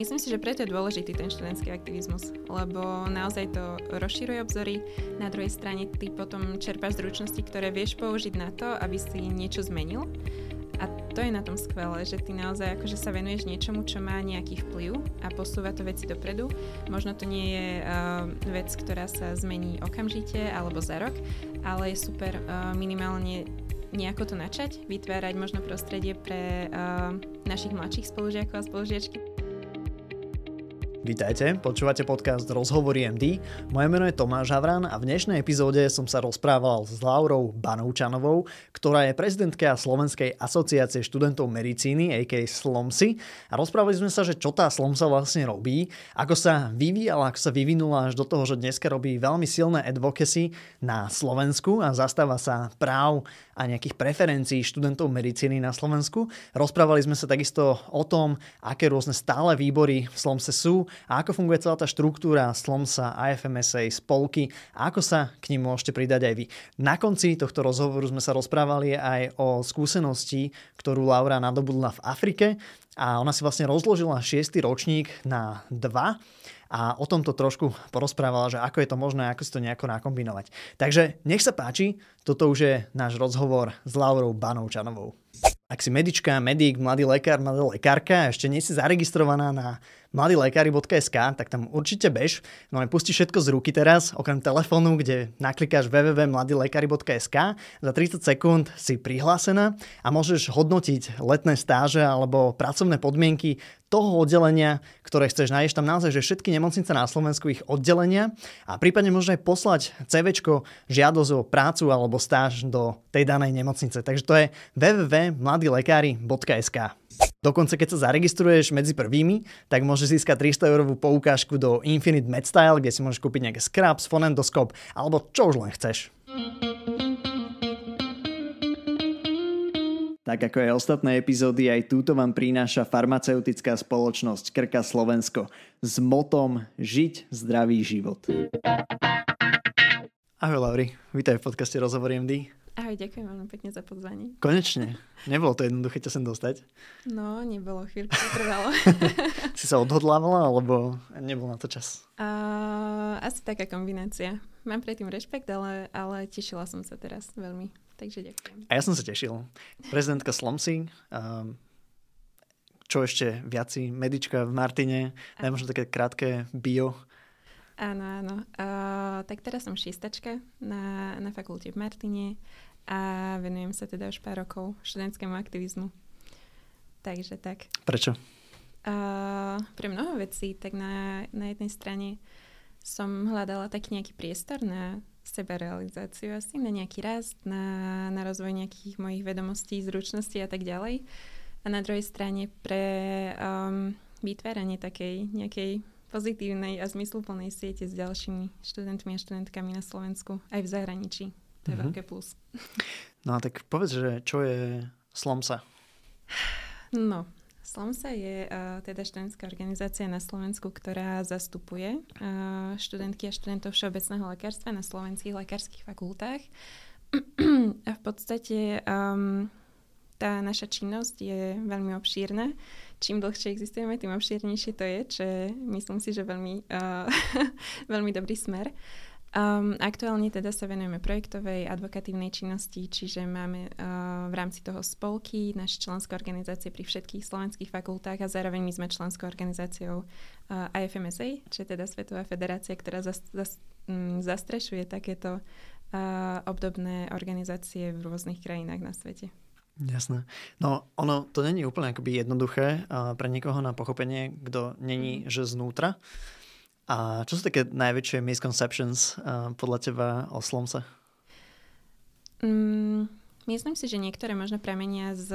Myslím si, že preto je dôležitý ten študentský aktivizmus, lebo naozaj to rozširuje obzory. Na druhej strane ty potom čerpáš zručnosti, ktoré vieš použiť na to, aby si niečo zmenil. A to je na tom skvelé, že ty naozaj akože sa venuješ niečomu, čo má nejaký vplyv a posúva to veci dopredu. Možno to nie je vec, ktorá sa zmení okamžite alebo za rok, ale je super minimálne nejako to načať, vytvárať možno prostredie pre našich mladších spolužiakov a spolužiačky. Vítajte, počúvate podcast Rozhovory MD. Moje meno je Tomáš Havran a v dnešnej epizóde som sa rozprával s Laurou Banovčanovou, ktorá je prezidentka Slovenskej asociácie študentov medicíny, a.k.a. SLOMSy. A rozprávali sme sa, že čo tá SLOMSa vlastne robí, ako sa vyvíjala, ako sa vyvinula až do toho, že dneska robí veľmi silné advocacy na Slovensku a zastáva sa práv a nejakých preferencií študentov medicíny na Slovensku. Rozprávali sme sa takisto o tom, aké rôzne stále výbory v SLOMSe sú a ako funguje celá tá štruktúra SLOMSa, AFMSA, spolky a ako sa k nim môžete pridať aj vy. Na konci tohto rozhovoru sme sa rozprávali aj o skúsenosti, ktorú Laura nadobudla v Afrike a ona si vlastne rozložila 6. ročník na 2 a o tomto trošku porozprávala, že ako je to možné, ako si to nejako nakombinovať. Takže nech sa páči, toto už je náš rozhovor s Laurou Banovčanovou. Ak si medička, medík, mladý lekár, mladá lekárka a ešte nie si zaregistrovaná na mladýlekári.sk, tak tam určite bež. No aj pusti všetko z ruky teraz, okrem telefónu, kde naklikáš www.mladýlekári.sk. Za 30 sekúnd si prihlásená a môžeš hodnotiť letné stáže alebo pracovné podmienky toho oddelenia, ktoré chceš. Nájdeš tam naozaj, že všetky nemocnice na Slovensku, ich oddelenia a prípadne môžeš aj poslať CVčko, žiadosť o prácu alebo stáž do tej danej nemocnice. Takže to je www.mladýlekári.sk. Dokonca keď sa zaregistruješ medzi prvými, tak môžeš získať 300 € poukážku do Infinite MedStyle, kde si môžeš kúpiť nejaké scrubs, fonendoskop alebo čo už len chceš. Tak ako aj ostatné epizódy, aj túto vám prináša farmaceutická spoločnosť Krka Slovensko s motom Žiť zdravý život. Ahoj Lauri, vítaj v podcaste Rozhovory MD. Ahoj, ďakujem veľmi pekne za pozvanie. Konečne. Nebolo to jednoduché ťa sem dostať? No, nebolo, chvíľku to trvalo. Si sa odhodlávala, alebo nebol na to čas? Asi taká kombinácia. Mám predtým rešpekt, ale tešila som sa teraz veľmi. Takže ďakujem. A ja som sa tešil. Prezidentka SLOMSy, čo ešte viaci, medička v Martine, daj možno také krátke bio. Áno. Tak teraz som šiestačka na fakulte v Martine a venujem sa teda už pár rokov študentskému aktivizmu. Takže tak. Prečo? Pre mnoho vecí, tak na jednej strane som hľadala taký nejaký priestor na sebarealizáciu asi, na nejaký rast, na rozvoj nejakých mojich vedomostí, zručností a tak ďalej. A na druhej strane pre vytváranie takej nejakej pozitívnej a zmysluplnej siete s ďalšími študentmi a študentkami na Slovensku, aj v zahraničí. To je veľké plus. No a tak povedz, že čo je SLOMSa? No, SLOMSa je teda študentská organizácia na Slovensku, ktorá zastupuje študentky a študentov všeobecného lekárstva na slovenských lekárskych fakultách. A v podstate tá naša činnosť je veľmi obšírna. Čím dlhšie existujeme, tým obšírnejšie to je, čo je, myslím si, že veľmi, veľmi dobrý smer. Aktuálne teda sa venujeme projektovej advokatívnej činnosti, čiže máme v rámci toho spolky, naše členské organizácie pri všetkých slovenských fakultách a zároveň my sme členskou organizáciou AFMSA, čo je teda Svetová federácia, ktorá zastrešuje takéto obdobné organizácie v rôznych krajinách na svete. Jasné. No ono to není úplne akoby jednoduché pre niekoho na pochopenie, kto není že znútra. A čo sú také najväčšie misconceptions podľa teba o SLOMSe? Myslím si, že niektoré možno pramenia z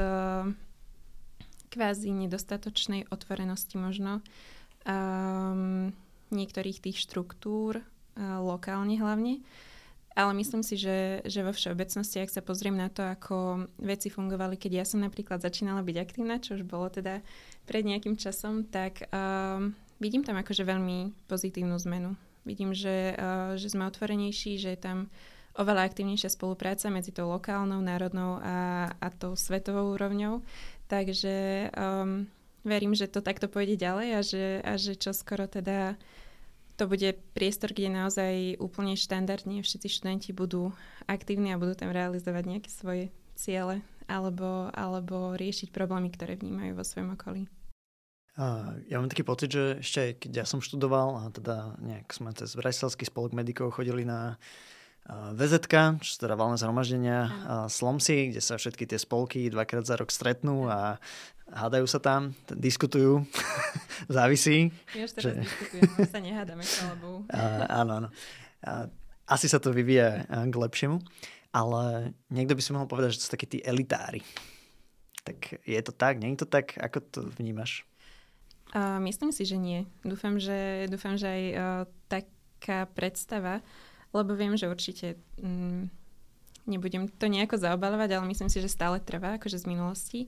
kvázi nedostatočnej otvorenosti možno niektorých tých štruktúr, lokálne hlavne. Ale myslím si, že vo všeobecnosti, ak sa pozriem na to, ako veci fungovali, keď ja som napríklad začínala byť aktívna, čo už bolo teda pred nejakým časom, tak vidím tam akože veľmi pozitívnu zmenu. Vidím, že sme otvorenejší, že je tam oveľa aktívnejšia spolupráca medzi tou lokálnou, národnou a tou svetovou úrovňou. Takže verím, že to takto pôjde ďalej a že čoskoro teda to bude priestor, kde naozaj úplne štandardne všetci študenti budú aktívni a budú tam realizovať nejaké svoje ciele alebo riešiť problémy, ktoré vnímajú vo svojom okolí. Ja mám taký pocit, že ešte keď ja som študoval a teda nejak sme cez Bratislavský spolok medikov chodili na VZK, čo sú teda valné zhromaždenia Slomsy, kde sa všetky tie spolky 2-krát za rok stretnú a hádajú sa tam, diskutujú, závisí. My už teraz diskutujeme, my sa nehádame, chvála Bohu. Áno. Asi sa to vyvíja k lepšiemu, ale niekto by si mohol povedať, že to sú takí tí elitári. Tak je to tak, nie je to tak? Ako to vnímaš? Myslím si, že nie. Dúfam, že aj taká predstava, lebo viem, že určite nebudem to nejako zaobalovať, ale myslím si, že stále trvá, akože z minulosti.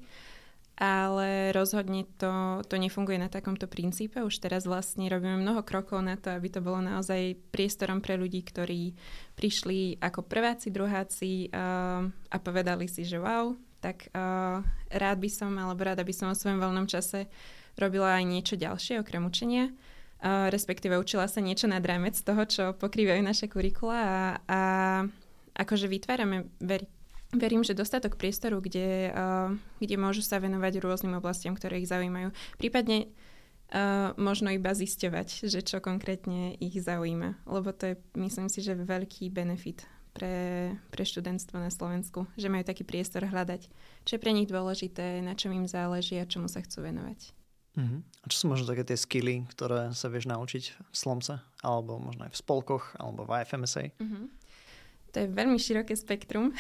Ale rozhodne to nefunguje na takomto princípe. Už teraz vlastne robíme mnoho krokov na to, aby to bolo naozaj priestorom pre ľudí, ktorí prišli ako prváci, druháci a povedali si, že wow, tak rád by som, alebo rada by som vo svojom voľnom čase robila aj niečo ďalšie okrem učenia. Respektíve učila sa niečo nad rámec toho, čo pokrývajú naše kurikula a akože vytvárame, verím, že dostatok priestoru, kde môžu sa venovať rôznym oblastiam, ktoré ich zaujímajú. Prípadne možno iba zisťovať, že čo konkrétne ich zaujíma. Lebo to je, myslím si, že veľký benefit pre študentstvo na Slovensku, že majú taký priestor hľadať, čo je pre nich dôležité, na čom im záleží a čomu sa chcú venovať. A čo sú možno také tie skilly, ktoré sa vieš naučiť v Slomse, alebo možno aj v spolkoch, alebo v IFMSA? To je veľmi široké spektrum.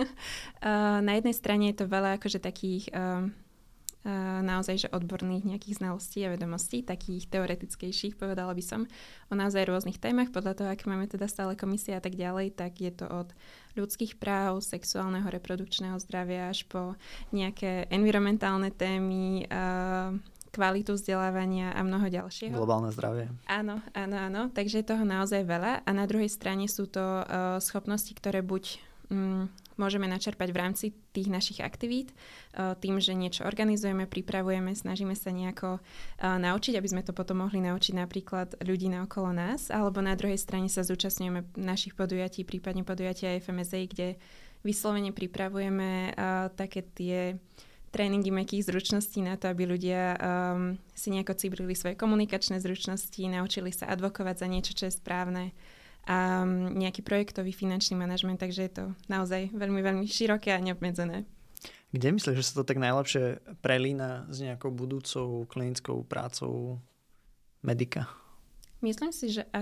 Na jednej strane je to veľa akože takých naozaj že odborných nejakých znalostí a vedomostí, takých teoretickejších, povedala by som, o naozaj rôznych témach, podľa toho, aké máme teda stále komisie a tak ďalej, tak je to od ľudských práv, sexuálneho, reprodukčného zdravia až po nejaké environmentálne témy, kvalitu vzdelávania a mnoho ďalšieho. Globálne zdravie. Áno. Takže je toho naozaj veľa. A na druhej strane sú to schopnosti, ktoré buď môžeme načerpať v rámci tých našich aktivít, tým, že niečo organizujeme, pripravujeme, snažíme sa nejako naučiť, aby sme to potom mohli naučiť napríklad ľudí naokolo nás, alebo na druhej strane sa zúčastňujeme našich podujatí, prípadne podujatia FMSA, kde vyslovene pripravujeme také tie tréningy mäkkých zručností na to, aby ľudia si nejako cibrili svoje komunikačné zručnosti, naučili sa advokovať za niečo, čo je správne a nejaký projektový finančný manažment, takže je to naozaj veľmi, veľmi široké a neobmedzené. Kde myslíš, že sa to tak najlepšie prelína s nejakou budúcou klinickou prácou medika? Myslím si, že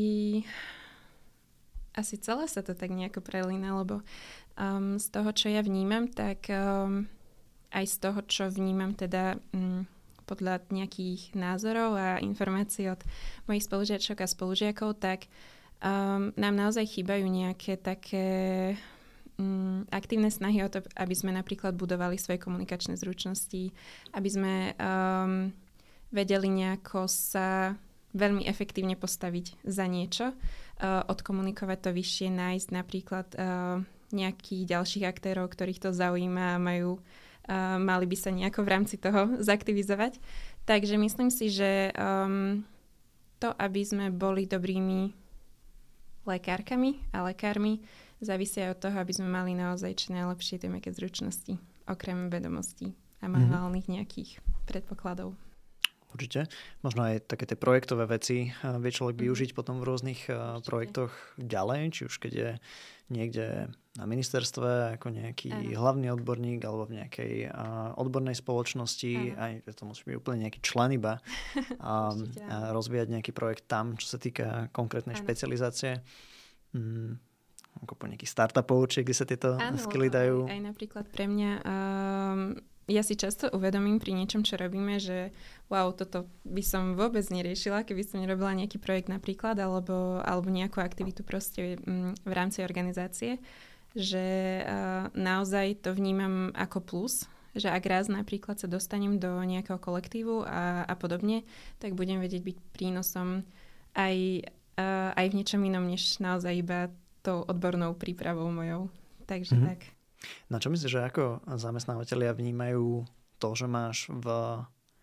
asi celé sa to tak nejako prelína, lebo z toho, čo ja vnímam, tak aj z toho, čo vnímam teda podľa nejakých názorov a informácií od mojich spolužiačok a spolužiakov, tak nám naozaj chýbajú nejaké také aktívne snahy o to, aby sme napríklad budovali svoje komunikačné zručnosti, aby sme vedeli nejako sa veľmi efektívne postaviť za niečo, odkomunikovať to vyššie, nájsť napríklad nejakých ďalších aktérov, ktorých to zaujíma a mali by sa nejako v rámci toho zaktivizovať. Takže myslím si, že to, aby sme boli dobrými lekárkami a lekármi, závisia od toho, aby sme mali naozaj čo najlepšie tie mäkké zručnosti, okrem vedomostí a manuálnych nejakých predpokladov. Určite. Možno aj také tie projektové veci vie človek využiť potom v rôznych projektoch ďalej, či už keď je niekde na ministerstve ako nejaký hlavný odborník alebo v nejakej odbornej spoločnosti, aj to musí byť úplne nejaký člen iba a rozvíjať nejaký projekt tam, čo sa týka konkrétnej špecializácie. Ako po nejakých startupov, či kde sa tieto skilly dajú. Aj napríklad pre mňa ja si často uvedomím pri niečom, čo robíme, že wow, toto by som vôbec neriešila, keby som nerobila nejaký projekt napríklad, alebo nejakú aktivitu proste v rámci organizácie, že naozaj to vnímam ako plus, že ak raz napríklad sa dostanem do nejakého kolektívu a podobne, tak budem vedieť byť prínosom aj v niečom inom, než naozaj iba tou odbornou prípravou mojou. Takže tak. Na čo myslíš, že ako zamestnávateľia vnímajú to, že máš v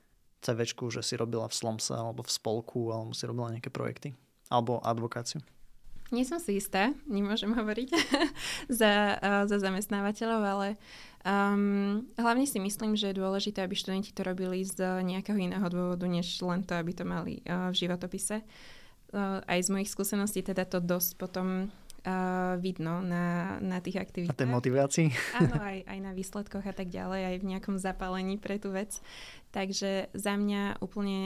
CVčku, že si robila v Slomse alebo v spolku, alebo si robila nejaké projekty? Alebo advokáciu? Nie som si istá, nemôžem hovoriť za zamestnávateľov, ale hlavne si myslím, že je dôležité, aby študenti to robili z nejakého iného dôvodu, než len to, aby to mali v životopise. Aj z mojich skúseností teda to dosť potom vidno na tých aktivitách. A tej motivácii? Áno, aj na výsledkoch a tak ďalej, aj v nejakom zapálení pre tú vec. Takže za mňa úplne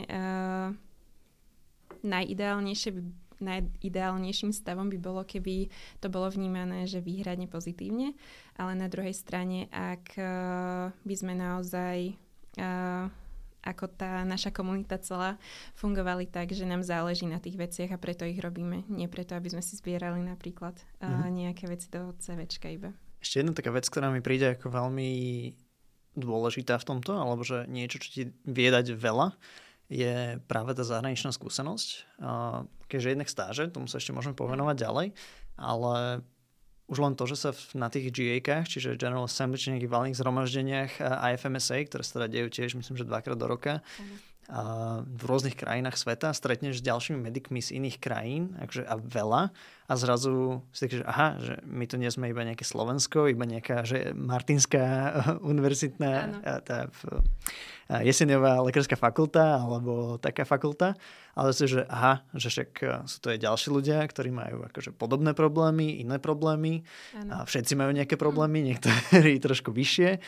najideálnejším stavom by bolo, keby to bolo vnímané, že výhradne pozitívne, ale na druhej strane, ak by sme naozaj ako tá naša komunita celá fungovali tak, že nám záleží na tých veciach a preto ich robíme. Nie preto, aby sme si zbierali napríklad nejaké veci do CVčka iba. Ešte jedna taká vec, ktorá mi príde ako veľmi dôležitá v tomto, alebo že niečo, čo ti vie dať veľa, je práve tá zahraničná skúsenosť. Keďže jednak stáže, tomu sa ešte môžeme povenovať ďalej, ale už len to, že sa na tých GA-kách, čiže General Assembly, či nejakých valných zhromaždeniach IFMSA, ktoré sa teda dejú tiež, myslím, že 2-krát do roka, v rôznych krajinách sveta, stretneš s ďalšími medikmi z iných krajín, a veľa, a zrazu si tak, že aha, že my tu nie sme iba nejaké Slovensko, iba nejaká že Martinská univerzitná Jeseniová lekárska fakulta, alebo taká fakulta, ale si, že aha, že však sú to aj ďalší ľudia, ktorí majú akože podobné problémy, iné problémy, a všetci majú nejaké problémy, niektorí trošku vyššie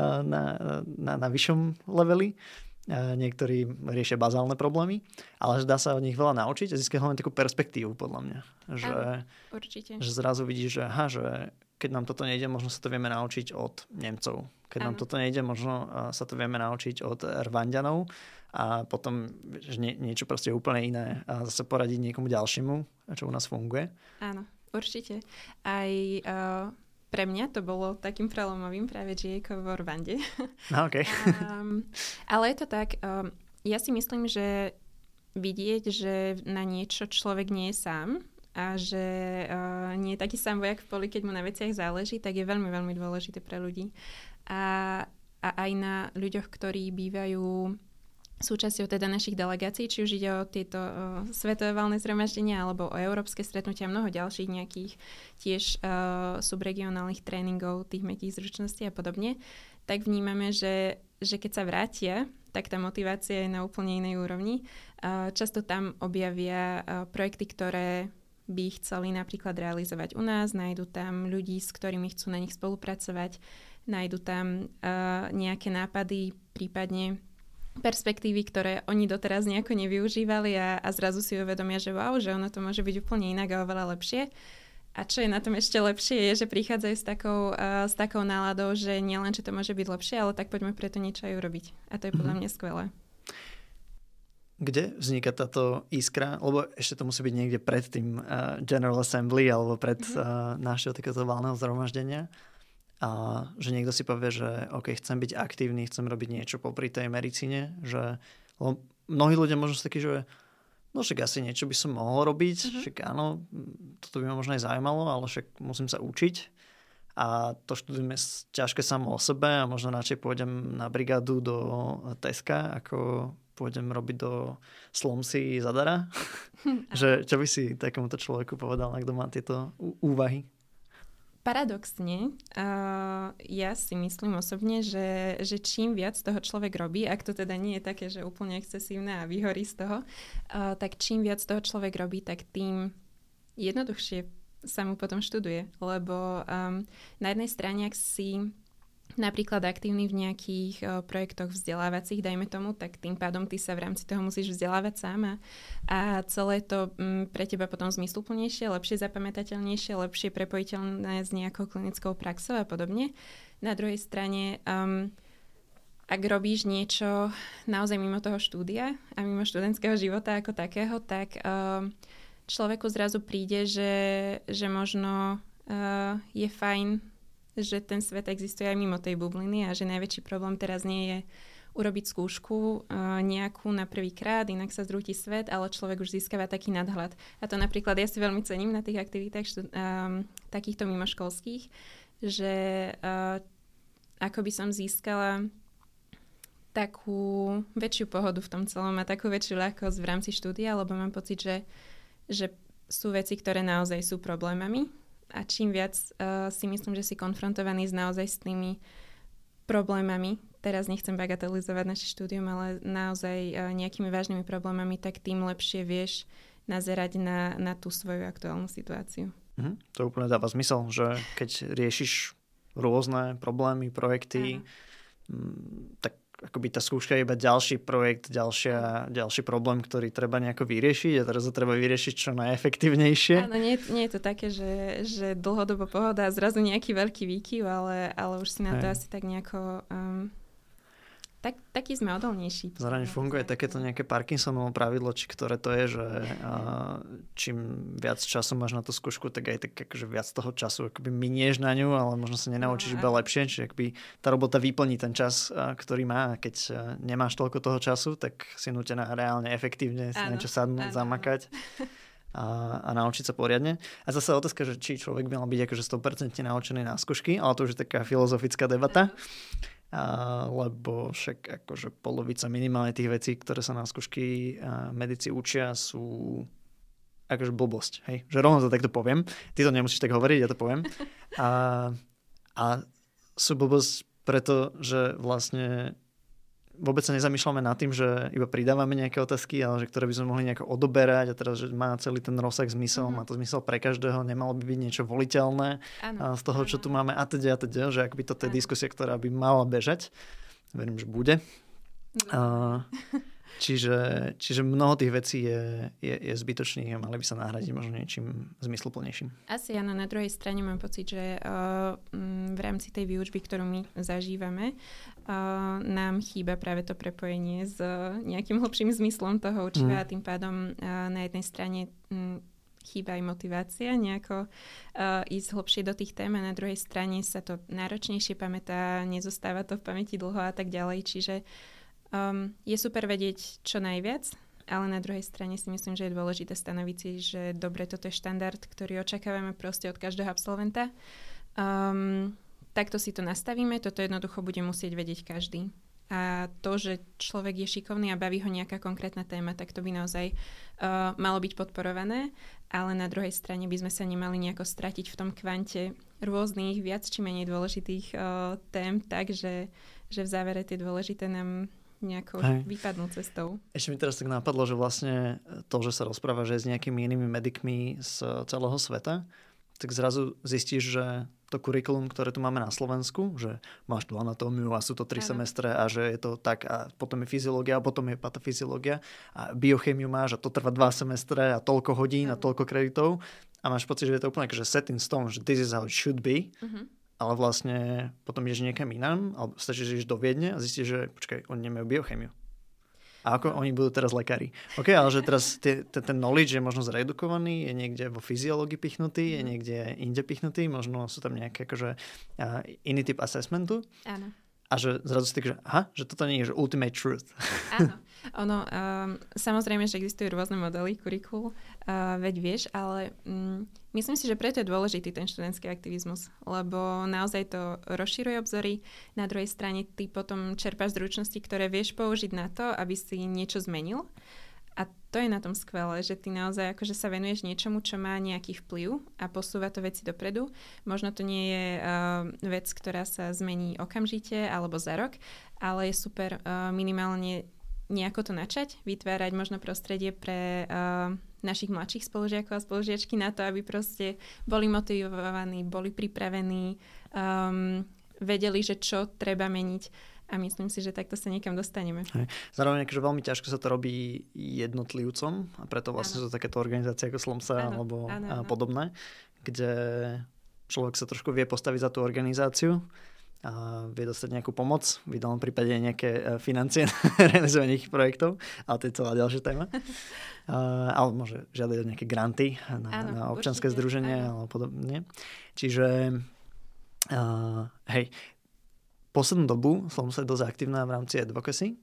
na vyššom leveli. Niektorí riešia bazálne problémy, ale že dá sa od nich veľa naučiť a získať hlavne takú perspektívu, podľa mňa. Určite. Že zrazu vidíš, že aha, že keď nám toto nejde, možno sa to vieme naučiť od Nemcov. Keď nám toto nejde, možno sa to vieme naučiť od Rwanďanov a potom že niečo proste úplne iné a zase poradiť niekomu ďalšiemu, čo u nás funguje. Áno, určite. Aj pre mňa to bolo takým prelomovým práve GA-ko vo Rwande. Okay. Ale je to tak, ja si myslím, že vidieť, že na niečo človek nie je sám a že nie je taký sám vojak v poli, keď mu na veciach záleží, tak je veľmi, veľmi dôležité pre ľudí. A aj na ľuďoch, ktorí bývajú súčasťou teda našich delegácií, či už ide o tieto svetové valné zhromaždenia alebo o európske stretnutia, mnoho ďalších nejakých tiež subregionálnych tréningov, tých mäkkých zručností a podobne, tak vnímame, že keď sa vrátia, tak tá motivácia je na úplne inej úrovni. Často tam objavia projekty, ktoré by chceli napríklad realizovať u nás, nájdu tam ľudí, s ktorými chcú na nich spolupracovať, nájdu tam nejaké nápady, prípadne perspektívy, ktoré oni doteraz nejako nevyužívali a zrazu si uvedomia, že wow, že ono to môže byť úplne inak a oveľa lepšie. A čo je na tom ešte lepšie, je, že prichádzajú s takou náladou, že nielen, že to môže byť lepšie, ale tak poďme preto niečo aj urobiť. A to je podľa mňa skvelé. Kde vzniká táto iskra? Lebo ešte to musí byť niekde pred tým General Assembly alebo pred našeho takéto valného zhromaždenia. A že niekto si povie, že OK, chcem byť aktívny, chcem robiť niečo popri tej medicíne, že mnohí ľudia možno sú takí, že no však asi niečo by som mohol robiť, však áno, toto by ma možno aj zaujímalo, ale však musím sa učiť a to štúdium je ťažké samo o sebe a možno radšej pôjdem na brigádu do Teska, ako pôjdem robiť do Slomsy zadara. Že čo by si takémuto človeku povedal, kto má tieto úvahy? Paradoxne, ja si myslím osobne, že čím viac toho človek robí, ak to teda nie je také, že úplne excesívne a vyhorí z toho, tak čím viac toho človek robí, tak tým jednoduchšie sa mu potom študuje. Lebo na jednej strane, ak si napríklad aktívny v nejakých projektoch vzdelávacích, dajme tomu, tak tým pádom ty sa v rámci toho musíš vzdelávať sám a celé to pre teba potom zmysluplnejšie, lepšie zapamätateľnejšie, lepšie prepojiteľné s nejakou klinickou praxou a podobne. Na druhej strane, ak robíš niečo naozaj mimo toho štúdia a mimo študentského života ako takého, tak človeku zrazu príde, že možno je fajn, že ten svet existuje aj mimo tej bubliny a že najväčší problém teraz nie je urobiť skúšku nejakú na prvýkrát, inak sa zrúti svet, ale človek už získava taký nadhľad. A to napríklad ja si veľmi cením na tých aktivitách takýchto mimoškolských, že ako by som získala takú väčšiu pohodu v tom celom a takú väčšiu ľahkosť v rámci štúdia, lebo mám pocit, že sú veci, ktoré naozaj sú problémami a čím viac si myslím, že si konfrontovaný s naozaj s tými problémami, teraz nechcem bagatelizovať naše štúdium, ale naozaj nejakými vážnymi problémami, tak tým lepšie vieš nazerať na tú svoju aktuálnu situáciu. To úplne dáva zmysel, že keď riešiš rôzne problémy, projekty, tak akoby tá skúška je iba ďalší projekt, ďalší problém, ktorý treba nejako vyriešiť a teraz to treba vyriešiť čo najefektívnejšie. Áno, nie je to také, že dlhodobo pohoda a zrazu nejaký veľký výkyv, ale už si na to asi tak nejako... Taký sme odolnejší. Zároveň funguje takéto nejaké Parkinsonovo pravidlo, či ktoré to je, že čím viac času máš na tú skúšku, tak aj tak akože viac toho času akoby minieš na ňu, ale možno sa nenaučíš iba lepšie, čiže akoby tá robota vyplní ten čas, ktorý má, a keď nemáš toľko toho času, tak si nútená reálne efektívne si niečo sadnúť, zamakať. A naučiť sa poriadne. A zase otázka, že či človek by mal byť akože 100% naučený na skúšky, ale to už je taká filozofická debata. Lebo však akože polovica minimálne tých vecí, ktoré sa na skúšky medici učia, sú akože blbosť. Hej? Že rovno to takto poviem. Ty to nemusíš tak hovoriť, ja to poviem. A sú blbosť preto, že vlastne vôbec sa nezamýšľame nad tým, že iba pridávame nejaké otázky, ale že ktoré by sme mohli nejako odoberať a teraz, že má celý ten rozsah zmysel, má to zmysel pre každého, nemalo by byť niečo voliteľné z toho, čo tu máme a teda, že ak by toto je diskusia, ktorá by mala bežať. Verím, že bude. Čiže mnoho tých vecí je zbytočných a mali by sa nahradiť možno niečím zmysluplnejším. Asi áno, na druhej strane mám pocit, že v rámci tej výučby, ktorú my zažívame, nám chýba práve to prepojenie s nejakým hlbším zmyslom toho učiva a tým pádom na jednej strane chýba aj motivácia nejako ísť hlbšie do tých tém a na druhej strane sa to náročnejšie pamätá, nezostáva to v pamäti dlho a tak ďalej, čiže je super vedieť čo najviac, ale na druhej strane si myslím, že je dôležité stanoviť si, že dobre, toto je štandard, ktorý očakávame proste od každého absolventa. Takto si to nastavíme, toto jednoducho bude musieť vedieť každý. A to, že človek je šikovný a baví ho nejaká konkrétna téma, tak to by naozaj malo byť podporované, ale na druhej strane by sme sa nemali nejako stratiť v tom kvante rôznych viac či menej dôležitých tém, takže v závere tie dôležité nám nejako vypadnú cestou. Ešte mi teraz tak napadlo, že vlastne to, že sa rozpráva, že s nejakými inými medikmi z celého sveta, tak zrazu zistíš, že to kurikulum, ktoré tu máme na Slovensku, že máš tu anatómiu a sú to 3 semestre a že je to tak a potom je fyziológia a potom je patofyziológia a biochémiu máš a to trvá 2 semestre a toľko hodín a toľko kreditov a máš pocit, že je to úplne akože set in stone, že this is how it should be. Ale vlastne potom ideš niekam inám, alebo stačí, že ideš do Viedne a zistíš, že počkaj, oni nemajú biochémiu. A ako oni budú teraz lekári? OK, ale že teraz ten knowledge je možno zredukovaný, je niekde vo fyziológii pichnutý, je niekde inde pichnutý, možno sú tam nejaké akože iný typ assessmentu. Áno. A že zrazu si tak, že že toto nie je že ultimate truth. Áno. Ono, samozrejme, že existujú rôzne modely kurikul, veď vieš, ale myslím si, že preto je dôležitý ten študentský aktivizmus, lebo naozaj to rozširuje obzory, na druhej strane ty potom čerpáš zručnosti, ktoré vieš použiť na to, aby si niečo zmenil. A to je na tom skvelé, že ty naozaj akože sa venuješ niečomu, čo má nejaký vplyv a posúva to veci dopredu. Možno to nie je vec, ktorá sa zmení okamžite alebo za rok, ale je super minimálne nejako to načať, vytvárať možno prostredie pre našich mladších spolužiakov a spolužiačky na to, aby proste boli motivovaní, boli pripravení, vedeli, že čo treba meniť. A myslím si, že takto sa niekam dostaneme. Zároveň akože veľmi ťažko sa to robí jednotlivcom a preto vlastne sú takéto organizácie ako Slomsa alebo podobné, kde človek sa trošku vie postaviť za tú organizáciu a vie dostať nejakú pomoc, v ideálnom prípade nejaké financie na realizovanie ich projektov, ale to je celá ďalšia téma. Ale môže žiadať o nejaké granty na občianske združenie alebo podobne. Čiže hej, poslednú dobu som sa dosť aktívna v rámci advocacy.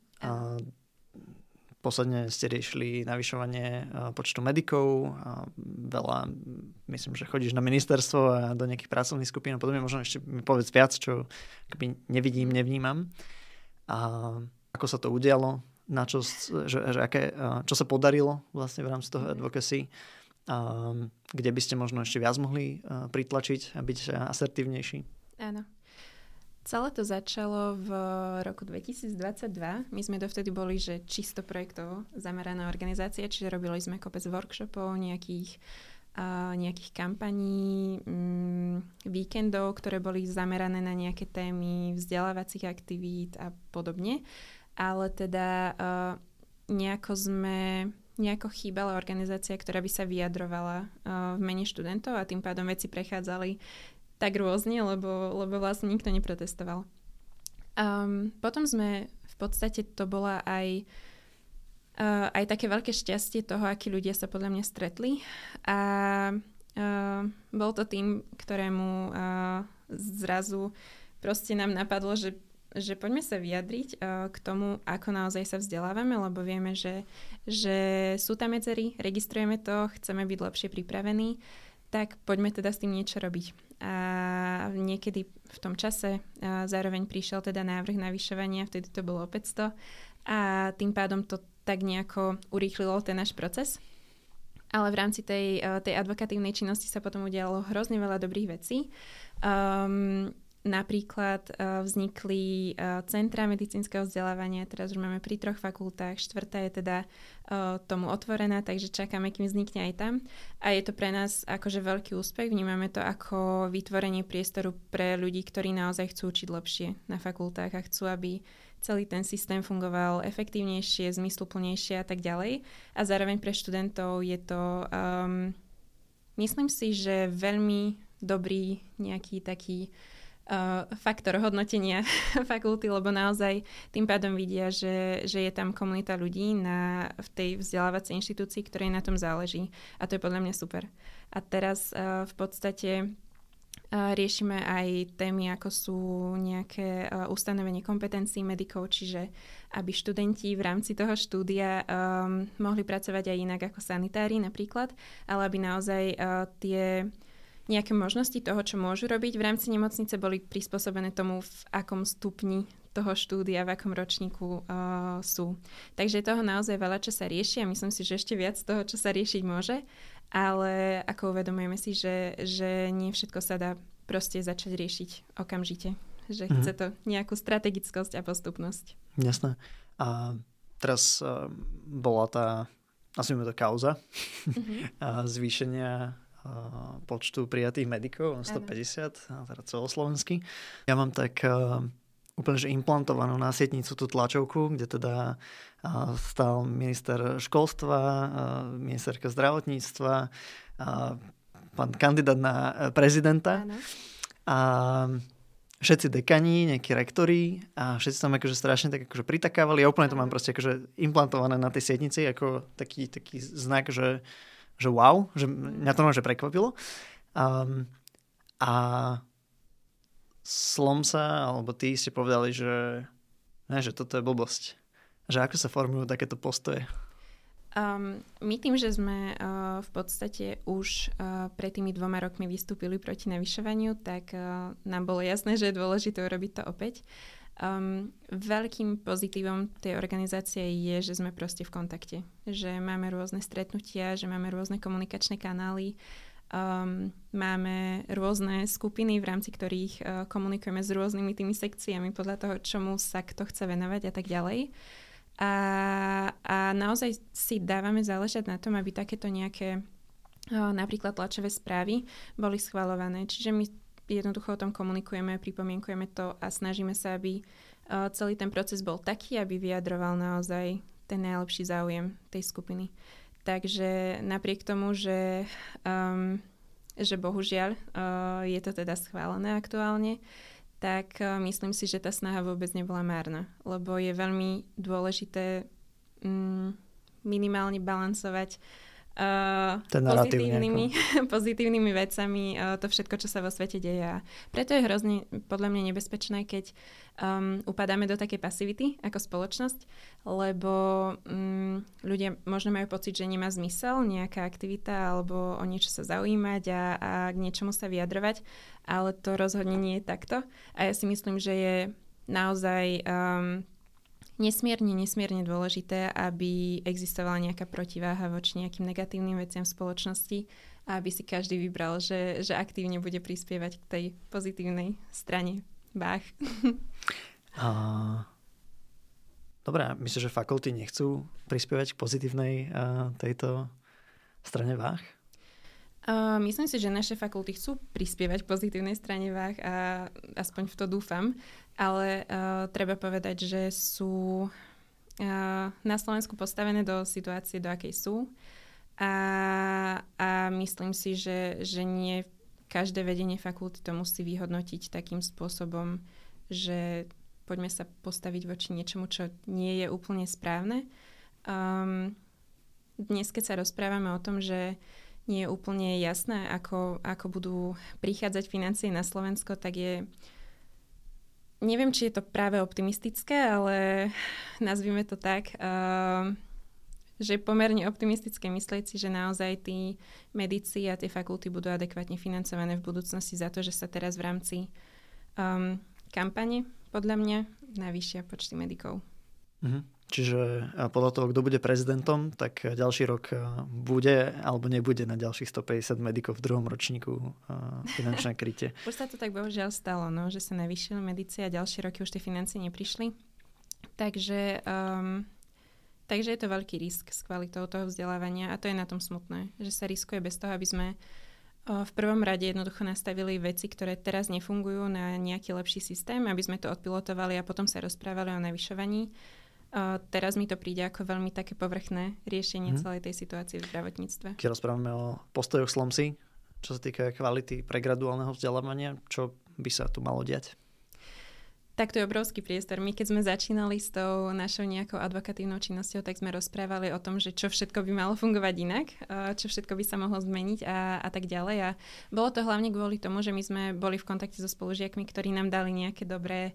Posledne ste riešili navyšovanie počtu medikov. Veľa, myslím, že chodíš na ministerstvo a do nejakých pracovných skupín a podobne. Možno ešte mi povedz viac, čo nevidím, nevnímam. ako sa to udialo, čo sa podarilo vlastne v rámci toho advocacy, kde by ste možno ešte viac mohli pritlačiť a byť asertívnejší? Áno. Celé to začalo v roku 2022. My sme dovtedy boli, že čisto projektovo zameraná organizácia, čiže robili sme kopec workshopov, nejakých kampaní, víkendov, ktoré boli zamerané na nejaké témy, vzdelávacích aktivít a podobne. Ale teda nejako chýbala organizácia, ktorá by sa vyjadrovala v mene študentov a tým pádom veci prechádzali tak rôzne, lebo vlastne nikto neprotestoval. Potom sme v podstate, to bola aj také veľké šťastie toho, akí ľudia sa podľa mňa stretli. A bol to tým, ktorému zrazu proste nám napadlo, že poďme sa vyjadriť k tomu, ako naozaj sa vzdelávame, lebo vieme, že sú tam medzery, registrujeme to, chceme byť lepšie pripravení, tak poďme teda s tým niečo robiť. A niekedy v tom čase zároveň prišiel teda návrh navyšovania, vtedy to bolo 500 a tým pádom to tak nejako urýchlilo ten náš proces. Ale v rámci tej advokatívnej činnosti sa potom udialo hrozne veľa dobrých vecí. Napríklad vznikli centra medicínskeho vzdelávania, teraz už máme pri 3 fakultách, 4. je teda tomu otvorená, takže čakáme, kým vznikne aj tam. A je to pre nás akože veľký úspech, vnímame to ako vytvorenie priestoru pre ľudí, ktorí naozaj chcú učiť lepšie na fakultách a chcú, aby celý ten systém fungoval efektívnejšie, zmysluplnejšie a tak ďalej. A zároveň pre študentov je to, myslím si, že veľmi dobrý nejaký taký faktor hodnotenia fakulty, lebo naozaj tým pádom vidia, že je tam komunita ľudí v tej vzdelávacej inštitúcii, ktorej na tom záleží. A to je podľa mňa super. A teraz v podstate riešime aj témy, ako sú nejaké ustanovenie kompetencií medikov, čiže aby študenti v rámci toho štúdia mohli pracovať aj inak ako sanitári napríklad, ale aby naozaj tie nejaké možnosti toho, čo môžu robiť v rámci nemocnice, boli prispôsobené tomu, v akom stupni toho štúdia, v akom ročníku sú. Takže toho naozaj veľa, čo sa rieši a myslím si, že ešte viac toho, čo sa riešiť môže, ale ako uvedomujeme si, že nie všetko sa dá proste začať riešiť okamžite. Že chce to nejakú strategickosť a postupnosť. Jasné. A teraz bola tá, nazvime to kauza, zvýšenia počtu prijatých medikov, 150, a teda celoslovenský. Ja mám tak úplne že implantovanú na sietnicu tú tlačovku, kde teda stál minister školstva, ministerka zdravotníctva, pán kandidát na prezidenta. Áno. A všetci dekani, nejakí rektori a všetci tam akože strašne tak akože pritakávali. Ja úplne to mám proste akože implantované na tej sietnici ako taký znak, že wow, že mňa to naozaj prekvapilo. A Slomsa, alebo ty ste povedali, že toto je blbosť. Že ako sa formujú takéto postoje? My tým, že sme v podstate už pred tými 2 rokmi vystúpili proti navyšovaniu, tak nám bolo jasné, že je dôležité urobiť to opäť. Veľkým pozitívom tej organizácie je, že sme proste v kontakte. Že máme rôzne stretnutia, že máme rôzne komunikačné kanály, máme rôzne skupiny, v rámci ktorých komunikujeme s rôznymi tými sekciami podľa toho, čomu sa kto chce venovať a tak ďalej. A naozaj si dávame záležať na tom, aby takéto nejaké napríklad tlačové správy boli schvaľované. Čiže my jednoducho o tom komunikujeme, pripomienkujeme to a snažíme sa, aby celý ten proces bol taký, aby vyjadroval naozaj ten najlepší záujem tej skupiny. Takže napriek tomu, že bohužiaľ je to teda schválené aktuálne, tak myslím si, že tá snaha vôbec nebola márna, lebo je veľmi dôležité minimálne balansovať pozitívnymi vecami to všetko, čo sa vo svete deje. A preto je hrozne podľa mňa nebezpečné, keď upadáme do takej pasivity ako spoločnosť, lebo ľudia možno majú pocit, že nemá zmysel nejaká aktivita alebo o niečo sa zaujímať a k niečomu sa vyjadrovať, ale to rozhodne nie je takto. A ja si myslím, že je naozaj nesmierne dôležité, aby existovala nejaká protiváha voči nejakým negatívnym veciam v spoločnosti a aby si každý vybral, že aktívne bude prispievať k tej pozitívnej strane váh. Dobre, myslíš, že fakulty nechcú prispievať k pozitívnej tejto strane váh? Myslím si, že naše fakulty chcú prispievať k pozitívnej strane váh a aspoň v to dúfam, ale treba povedať, že sú na Slovensku postavené do situácie, do akej sú a myslím si, že nie každé vedenie fakulty to musí vyhodnotiť takým spôsobom, že poďme sa postaviť voči niečomu, čo nie je úplne správne. Dnes, keď sa rozprávame o tom, že nie je úplne jasné, ako budú prichádzať financie na Slovensko, tak neviem, či je to práve optimistické, ale nazvime to tak, že je pomerne optimistické myslieť si, že naozaj tí medici a tie fakulty budú adekvátne financované v budúcnosti za to, že sa teraz v rámci kampane, podľa mňa, navýšia počty medikov. Čiže podľa toho, kto bude prezidentom, tak ďalší rok bude alebo nebude na ďalších 150 medikov v druhom ročníku finančné krytie. Už sa to tak bohužiaľ stalo, že sa navýšili medici a ďalšie roky už tie financie neprišli. Takže je to veľký risk s kvalitou toho vzdelávania a to je na tom smutné, že sa riskuje bez toho, aby sme v prvom rade jednoducho nastavili veci, ktoré teraz nefungujú na nejaký lepší systém, aby sme to odpilotovali a potom sa rozprávali o navyšovaní. Teraz mi to príde ako veľmi také povrchné riešenie celej tej situácie v zdravotníctve. Keď rozprávame o postojoch SLOMSy, čo sa týka kvality pregraduálneho vzdelávania, čo by sa tu malo diať? Tak to je obrovský priestor. My keď sme začínali s tou našou nejakou advokatívnou činnosťou, tak sme rozprávali o tom, že čo všetko by malo fungovať inak, čo všetko by sa mohlo zmeniť a tak ďalej. A bolo to hlavne kvôli tomu, že my sme boli v kontakte so spolužiakmi, ktorí nám dali nejaké dobré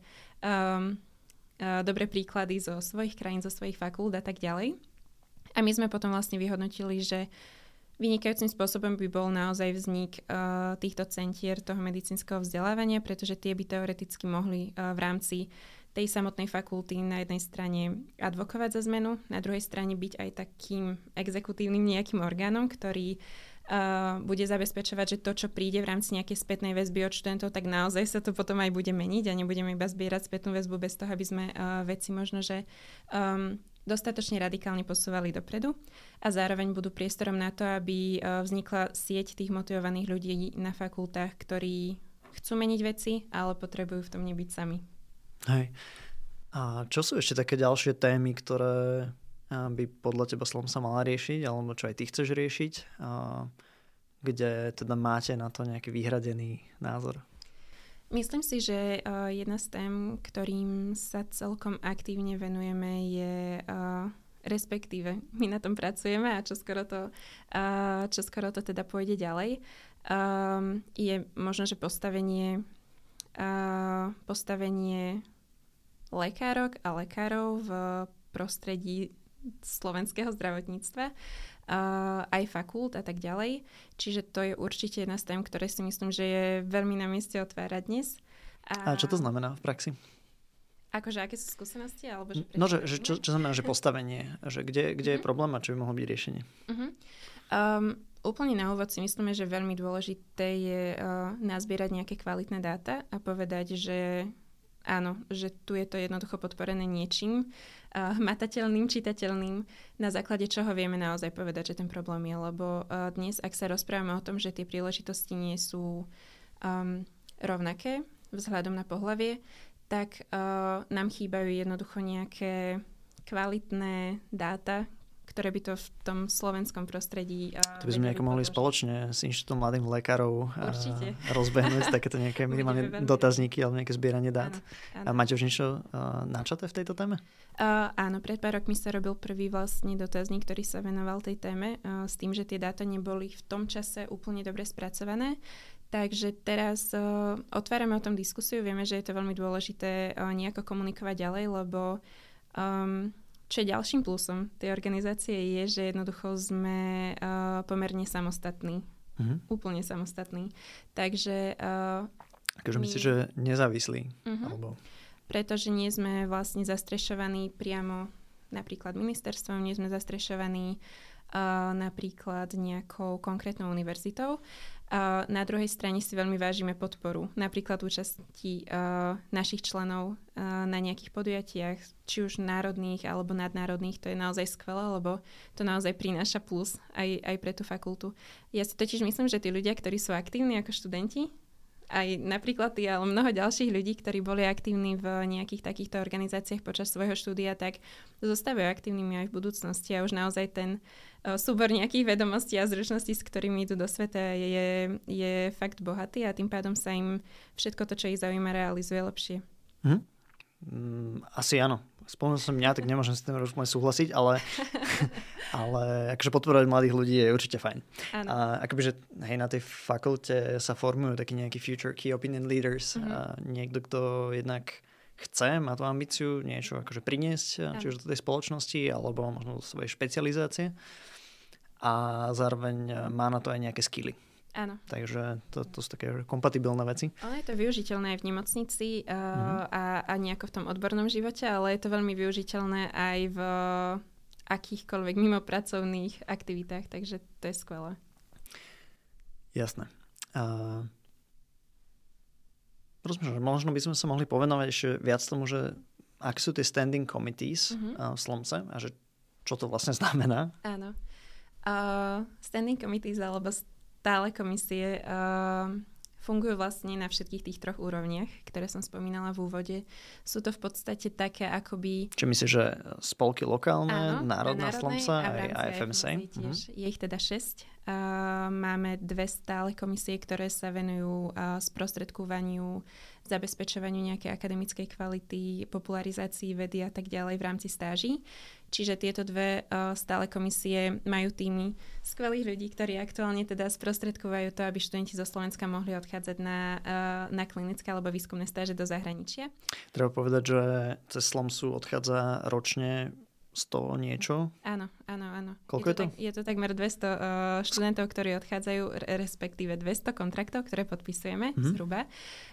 príklady zo svojich krajín, zo svojich fakult a tak ďalej. A my sme potom vlastne vyhodnotili, že vynikajúcim spôsobom by bol naozaj vznik týchto centier toho medicínskeho vzdelávania, pretože tie by teoreticky mohli v rámci tej samotnej fakulty na jednej strane advokovať za zmenu, na druhej strane byť aj takým exekutívnym nejakým orgánom, ktorý bude zabezpečovať, že to, čo príde v rámci nejakej spätnej väzby od študentov, tak naozaj sa to potom aj bude meniť a nebudeme iba zbierať spätnú väzbu bez toho, aby sme veci možno, že dostatočne radikálne posúvali dopredu a zároveň budú priestorom na to, aby vznikla sieť tých motivovaných ľudí na fakultách, ktorí chcú meniť veci, ale potrebujú v tom nebyť sami. Hej. A čo sú ešte také ďalšie témy, ktoré by podľa teba SLOMSA mala riešiť, alebo čo aj ty chceš riešiť, kde teda máte na to nejaký vyhradený názor? Myslím si, že jedna z tém, ktorým sa celkom aktívne venujeme, je respektíve my na tom pracujeme a čoskoro to teda pôjde ďalej. Je možno, že postavenie lekárok a lekárov v prostredí slovenského zdravotníctva, aj fakult a tak ďalej. Čiže to je určite jedna z tém, ktoré si myslím, že je veľmi na mieste otvárať dnes. A čo to znamená v praxi? Akože aké sú skúsenosti? Alebo čo znamená, že postavenie? Že kde je problém a čo by mohlo byť riešenie? Úplne na úvod si myslíme, že veľmi dôležité je nazbierať nejaké kvalitné dáta a povedať, že áno, že tu je to jednoducho podporené niečím hmatateľným, čitateľným, na základe čoho vieme naozaj povedať, že ten problém je. Lebo dnes, ak sa rozprávame o tom, že tie príležitosti nie sú rovnaké vzhľadom na pohlavie, tak nám chýbajú jednoducho nejaké kvalitné dáta, ktoré by to v tom slovenskom prostredí... To by sme nejako mohli spoločne s Inštitútom mladých lekárov rozbehnúť takéto nejaké minimálne dotazníky alebo nejaké zbieranie dát. Áno. A máte už niečo načaté v tejto téme? Áno, pred pár rokmi sa robil prvý vlastne dotazník, ktorý sa venoval tej téme, s tým, že tie dáta neboli v tom čase úplne dobre spracované. Takže teraz otvárame o tom diskusiu. Vieme, že je to veľmi dôležité nejako komunikovať ďalej, lebo... Čo je ďalším plusom tej organizácie je, že jednoducho sme pomerne samostatní. Úplne samostatní. Takže... Akože myslíš, že nezávislí? Alebo... pretože nie sme vlastne zastrešovaní priamo napríklad ministerstvom, nie sme zastrešovaní napríklad nejakou konkrétnou univerzitou. Na druhej strane si veľmi vážime podporu, napríklad účasti našich členov na nejakých podujatiach, či už národných alebo nadnárodných. To je naozaj skvelé, lebo to naozaj prináša plus aj pre tú fakultu. Ja si totiž myslím, že tí ľudia, ktorí sú aktívni ako študenti, aj napríklad tí, ale mnoho ďalších ľudí, ktorí boli aktívni v nejakých takýchto organizáciách počas svojho štúdia, tak zostávajú aktívnymi aj v budúcnosti a už naozaj ten súbor nejakých vedomostí a zručností, s ktorými idú do sveta, je fakt bohatý a tým pádom sa im všetko to, čo ich zaujíma, realizuje lepšie. Asi áno. Spomenul som mňa, tak nemôžem s tým úplne súhlasiť, ale akože podporovať mladých ľudí je určite fajn. A akoby, že hej, na tej fakulte sa formujú takí nejakí future key opinion leaders. Niekto, kto jednak chce, má tú ambíciu niečo akože priniesť, či už do tej spoločnosti, alebo možno do svojej špecializácie. A zároveň má na to aj nejaké skilly. Áno. Takže to sú také kompatibilné veci. Ale je to využiteľné aj v nemocnici a nejako v tom odbornom živote, ale je to veľmi využiteľné aj v akýchkoľvek mimopracovných aktivitách, takže to je skvelé. Jasné. Rozumiem, že možno by sme sa mohli povenovať ešte viac tomu, že ak sú tie standing committees v Slomce a že čo to vlastne znamená? Áno. Standing committees alebo stále komisie fungujú vlastne na všetkých tých troch úrovniach, ktoré som spomínala v úvode. Sú to v podstate také akoby... Čo myslíš, že spolky lokálne, národná Slomca a FMSA? Je ich teda 6. Máme 2 stále komisie, ktoré sa venujú sprostredkovaniu, zabezpečovaniu nejakej akademickej kvality, popularizácii vedy a tak ďalej v rámci stáží. Čiže tieto 2 stále komisie majú týmy skvelých ľudí, ktorí aktuálne teda sprostredkovajú to, aby študenti zo Slovenska mohli odchádzať na klinické alebo výskumné stáže do zahraničia. Treba povedať, že cez Slomcu odchádza ročne 100 niečo? Áno. Koľko je to? Je to takmer 200 študentov, ktorí odchádzajú, respektíve 200 kontraktov, ktoré podpisujeme zhruba.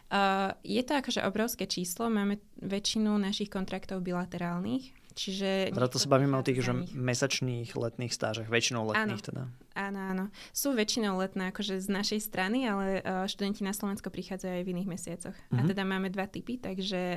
Je to akože obrovské číslo. Máme väčšinu našich kontraktov bilaterálnych. Čiže to sa bavíme o tých, že mesačných letných stážach, väčšinou letných teda. Áno. Sú väčšinou letné akože z našej strany, ale študenti na Slovensko prichádzajú aj v iných mesiacoch. A teda máme 2 typy, takže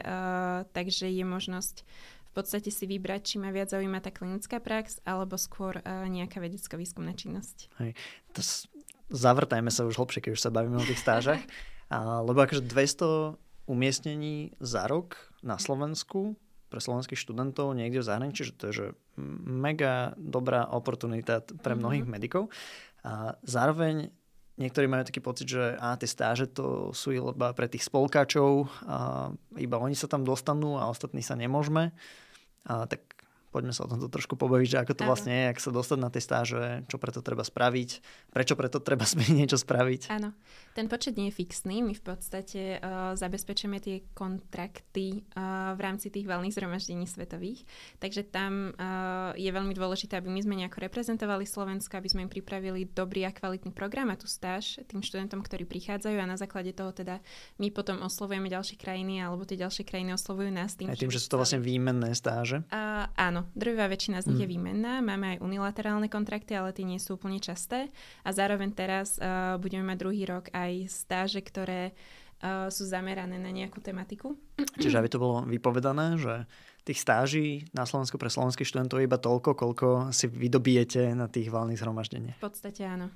je možnosť v podstate si vybrať, či ma viac zaujíma tá klinická prax, alebo skôr nejaká vedecko-výskumná činnosť. Hej. Zavrtajme sa už hlbšie, keď už sa bavíme o tých stážach. Lebo akože 200 umiestnení za rok na Slovensku pre slovenských študentov niekde v zahraničí, že to je že mega dobrá oportunita pre mnohých medikov. A zároveň niektorí majú taký pocit, že tie stáže to sú iba pre tých spolkáčov, iba oni sa tam dostanú a ostatní sa nemôžeme. Tak poďme sa o tomto trošku pobaviť, že ako to vlastne je, ak sa dostať na tej stáže, čo preto treba spraviť, prečo preto treba niečo spraviť. Áno, ten počet nie je fixný, my v podstate zabezpečujeme tie kontrakty v rámci tých valných zhromaždení svetových, takže tam je veľmi dôležité, aby my sme nejako reprezentovali Slovensko, aby sme im pripravili dobrý a kvalitný program a tú stáž tým študentom, ktorí prichádzajú a na základe toho teda my potom oslovujeme ďalšie krajiny alebo tie ďalšie krajiny oslovujú nás tým. Aj tým, že sú to vlastne výmenné stáže? Áno. Drvivá väčšina z nich je výmenná. Máme aj unilaterálne kontrakty, ale tie nie sú úplne časté. A zároveň teraz budeme mať druhý rok aj stáže, ktoré sú zamerané na nejakú tematiku. Čiže aby to bolo vypovedané, že tých stáží na Slovensku pre slovenských študentov je iba toľko, koľko si vydobijete na tých valných zhromaždeniach. V podstate áno.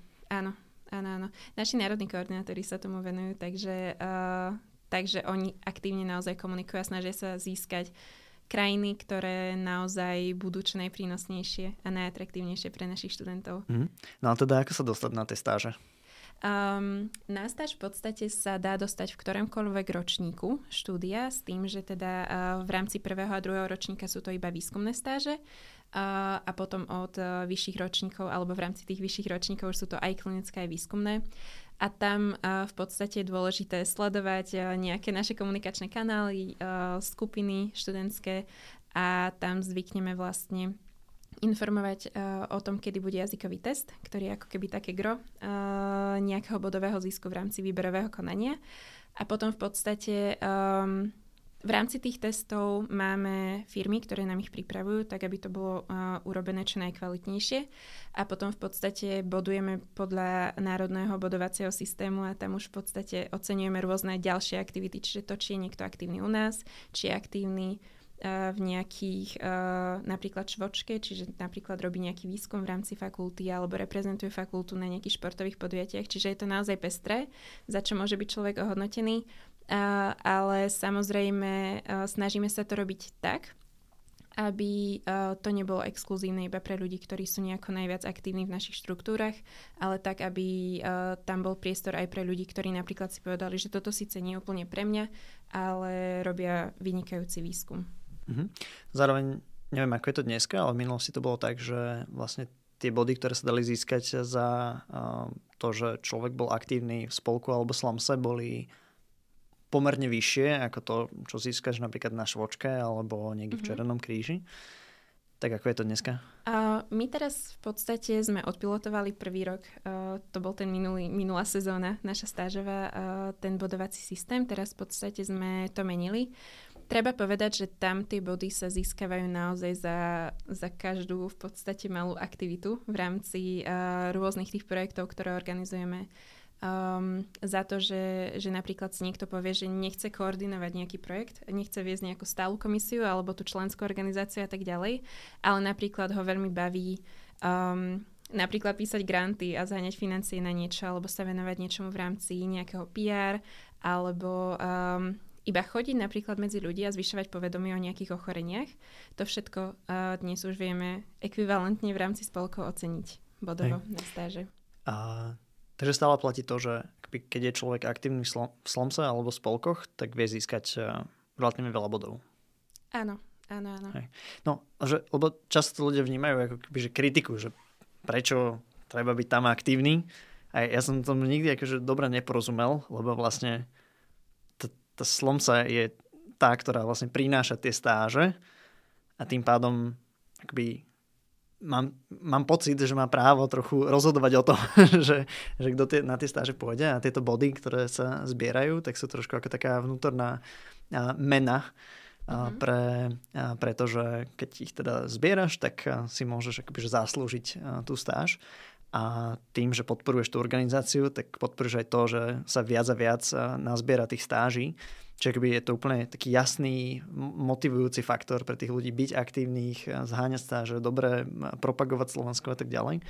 Naši národní koordinátori sa tomu venujú, takže oni aktívne naozaj komunikujú a snažia sa získať krajiny, ktoré naozaj budú čo najprínosnejšie a najatraktívnejšie pre našich študentov. No a teda ako sa dostať na tie stáže? Na stáž v podstate sa dá dostať v ktoromkoľvek ročníku štúdia s tým, že teda v rámci 1. a 2. ročníka sú to iba výskumné stáže a potom od vyšších ročníkov alebo v rámci tých vyšších ročníkov už sú to aj klinické, aj výskumné. A tam v podstate je dôležité sledovať nejaké naše komunikačné kanály, skupiny študentské a tam zvykneme vlastne informovať o tom, kedy bude jazykový test, ktorý je ako keby také gro nejakého bodového zisku v rámci výberového konania. A potom v podstate V rámci tých testov máme firmy, ktoré nám ich pripravujú, tak aby to bolo urobené čo najkvalitnejšie. A potom v podstate bodujeme podľa národného bodovacieho systému a tam už v podstate oceňujeme rôzne ďalšie aktivity, čiže to, či je niekto aktívny u nás, či je aktívny v nejakých, napríklad švočke, čiže napríklad robí nejaký výskum v rámci fakulty alebo reprezentuje fakultu na nejakých športových podujatiach, čiže je to naozaj pestré, za čo môže byť človek ohodnotený. Ale samozrejme snažíme sa to robiť tak, aby to nebolo exkluzívne iba pre ľudí, ktorí sú nejako najviac aktívni v našich štruktúrach, ale tak, aby tam bol priestor aj pre ľudí, ktorí napríklad si povedali, že toto síce nie je úplne pre mňa, ale robia vynikajúci výskum. Zároveň, neviem, ako je to dneska, ale v minulosti to bolo tak, že vlastne tie body, ktoré sa dali získať za to, že človek bol aktívny v spolku alebo slomse, boli pomerne vyššie ako to, čo získaš napríklad na švočke alebo niekde v Červenom kríži. Tak ako je to dneska? My teraz v podstate sme odpilotovali prvý rok. To bol ten minulá sezóna, naša stážová, ten bodovací systém. Teraz v podstate sme to menili. Treba povedať, že tam tie body sa získavajú naozaj za každú v podstate malú aktivitu v rámci rôznych tých projektov, ktoré organizujeme. Za to, že napríklad si niekto povie, že nechce koordinovať nejaký projekt, nechce viesť nejakú stálu komisiu alebo tú členskú organizáciu a tak ďalej, ale napríklad ho veľmi baví napríklad písať granty a zháňať financie na niečo alebo sa venovať niečomu v rámci nejakého PR alebo iba chodiť napríklad medzi ľudí a zvyšovať povedomie o nejakých ochoreniach. To všetko dnes už vieme ekvivalentne v rámci spolkov oceniť bodovo na stáže. Takže stále platí to, že keď je človek aktívny v slomse alebo v spolkoch, tak vie získať relatívne veľa bodov. Áno. Hej. No, lebo často ľudia vnímajú ako keby, že kritiku, že prečo treba byť tam aktívny. A ja som tomu nikdy akože dobre neporozumel, lebo vlastne tá slomsa je tá, ktorá vlastne prináša tie stáže a tým pádom akoby mám pocit, že má právo trochu rozhodovať o tom, že kto na tie stáže pôjde a tieto body, ktoré sa zbierajú, tak sú trošku ako taká vnútorná mena pre to, že keď ich teda zbieraš, tak si môžeš akoby zaslúžiť tú stáž. A tým, že podporuješ tú organizáciu, tak podporuješ aj to, že sa viac a viac nazbiera tých stáží. Čiže akoby je to úplne taký jasný, motivujúci faktor pre tých ľudí byť aktívnych, zháňať stáže, dobre propagovať Slovensko a tak ďalej.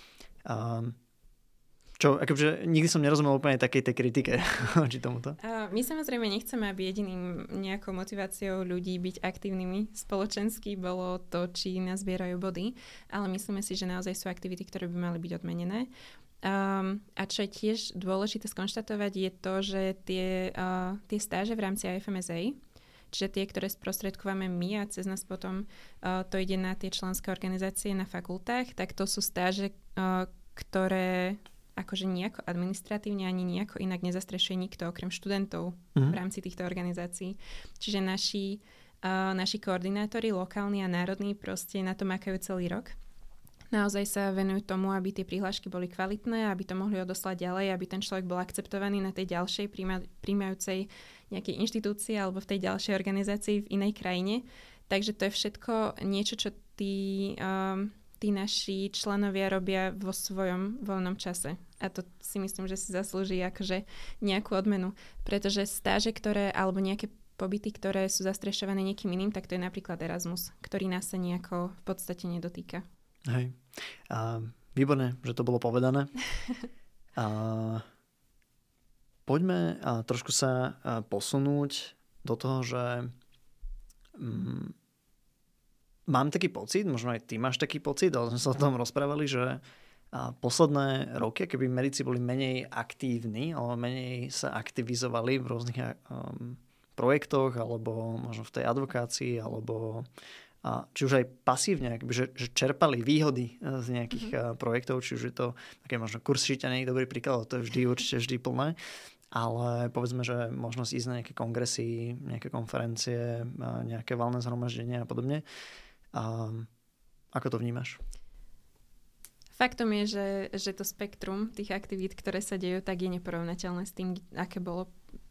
Čo, akože nikdy som nerozumel úplne takej tej kritike či tomuto. My samozrejme nechceme, aby jediným nejakou motiváciou ľudí byť aktívnymi spoločensky bolo to, či nazbierajú body, ale myslíme si, že naozaj sú aktivity, ktoré by mali byť odmenené. A čo je tiež dôležité skonštatovať je to, že tie stáže v rámci IFMSA, čiže tie, ktoré sprostredkováme my a cez nás potom to ide na tie členské organizácie na fakultách, tak to sú stáže, ktoré akože nejako administratívne ani nejako inak nezastrešuje nikto okrem študentov v rámci týchto organizácií. Čiže naši koordinátori, lokálni a národní, proste na to makajú celý rok. Naozaj sa venujú tomu, aby tie prihlášky boli kvalitné, aby to mohli odoslať ďalej, aby ten človek bol akceptovaný na tej ďalšej príjmajúcej nejakej inštitúcii alebo v tej ďalšej organizácii v inej krajine. Takže to je všetko niečo, čo tí naši členovia robia vo svojom voľnom čase. A to si myslím, že si zaslúži akože nejakú odmenu. Pretože stáže, alebo nejaké pobyty, ktoré sú zastrešované niekým iným, tak to je napríklad Erasmus, ktorý nás sa nejako v podstate nedotýka. Hej. Výborné, že to bolo povedané. Poďme trošku sa posunúť do toho, že mám taký pocit, možno aj ty máš taký pocit, ale sme sa o tom rozprávali, že posledné roky, keby medici boli menej aktívni, alebo menej sa aktivizovali v rôznych projektoch, alebo možno v tej advokácii, alebo či už aj pasívne, že čerpali výhody z nejakých projektov, či už je to také možno kurz šíťa, nie je dobrý príklad, to je určite vždy plné, ale povedzme, že možnosť ísť na nejaké kongresy, nejaké konferencie, nejaké valné zhromaždenia a podobne. Ako to vnímaš? Faktom je, že to spektrum tých aktivít, ktoré sa dejú, tak je neporovnateľné s tým, aké bolo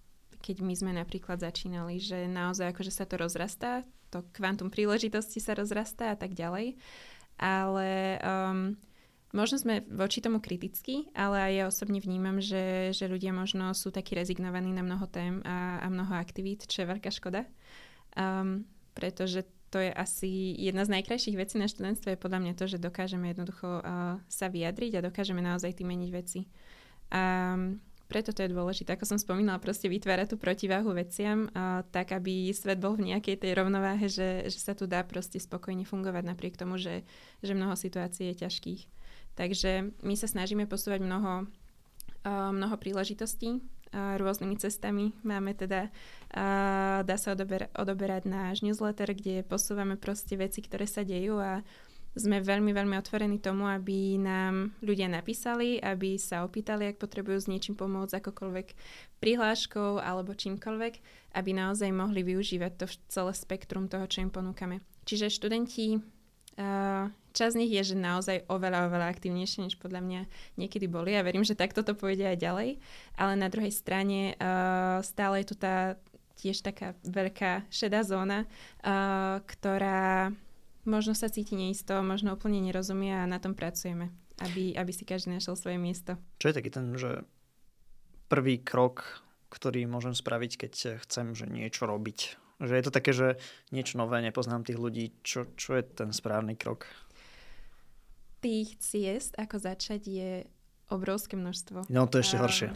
keď my sme napríklad začínali, že naozaj akože sa to rozrastá, to kvantum príležitosti sa rozrastá a tak ďalej. Ale možno sme voči tomu kritickí, ale aj ja osobne vnímam, že ľudia možno sú takí rezignovaní na mnoho tém a mnoho aktivít, čo je veľká škoda. Pretože to je asi jedna z najkrajších vecí na študentstve je podľa mňa to, že dokážeme jednoducho sa vyjadriť a dokážeme naozaj tým meniť veci. A preto to je dôležité. Ako som spomínala, proste vytvárať tú protiváhu veciam tak, aby svet bol v nejakej tej rovnováhe, že sa tu dá proste spokojne fungovať napriek tomu, že mnoho situácií je ťažkých. Takže my sa snažíme posúvať mnoho príležitostí rôznymi cestami. Máme teda, dá sa odoberať náš newsletter, kde posúvame proste veci, ktoré sa dejú a sme veľmi, veľmi otvorení tomu, aby nám ľudia napísali, aby sa opýtali, ak potrebujú s niečím pomôcť, akokoľvek prihláškou alebo čímkoľvek, aby naozaj mohli využívať to celé spektrum toho, čo im ponúkame. Čiže študenti, časť z nich je, že naozaj oveľa, oveľa aktívnejšie, než podľa mňa niekedy boli. Ja verím, že takto to pôjde aj ďalej. Ale na druhej strane stále je tu tá tiež taká veľká šedá zóna, ktorá možno sa cíti neisto, možno úplne nerozumie a na tom pracujeme, aby si každý našiel svoje miesto. Čo je taký ten, že prvý krok, ktorý môžem spraviť, keď chcem že niečo robiť? Že je to také, že niečo nové, nepoznám tých ľudí. Čo je ten správny krok? Tých ciest, ako začať, je obrovské množstvo. No, to je ešte horšie.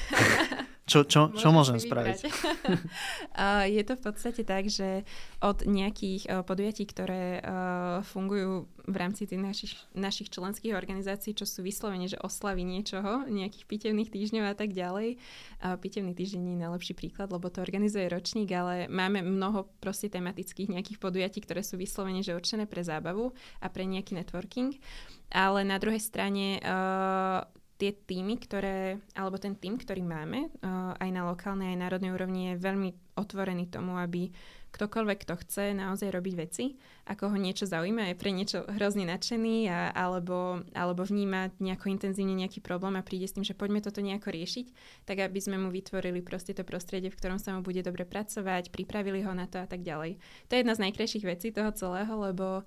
Čo môžem spraviť? Je to v podstate tak, že od nejakých podujatí, ktoré fungujú v rámci tých našich členských organizácií, čo sú vyslovene, že oslavy niečoho, nejakých pitevných týždňov a tak ďalej. Pitevný týždeň nie je najlepší príklad, lebo to organizuje ročník, ale máme mnoho proste tematických nejakých podujatí, ktoré sú vyslovene, že určené pre zábavu a pre nejaký networking. Ale na druhej strane tie týmy, alebo ten tím, ktorý máme, aj na lokálnej, aj národnej úrovni, je veľmi otvorený tomu, aby ktokoľvek, kto chce naozaj robiť veci, ako ho niečo zaujíma, je pre niečo hrozne nadšený alebo vníma nejako intenzívne nejaký problém a príde s tým, že poďme toto nejako riešiť, tak aby sme mu vytvorili proste to prostredie, v ktorom sa mu bude dobre pracovať, pripravili ho na to a tak ďalej. To je jedna z najkrajších vecí toho celého, lebo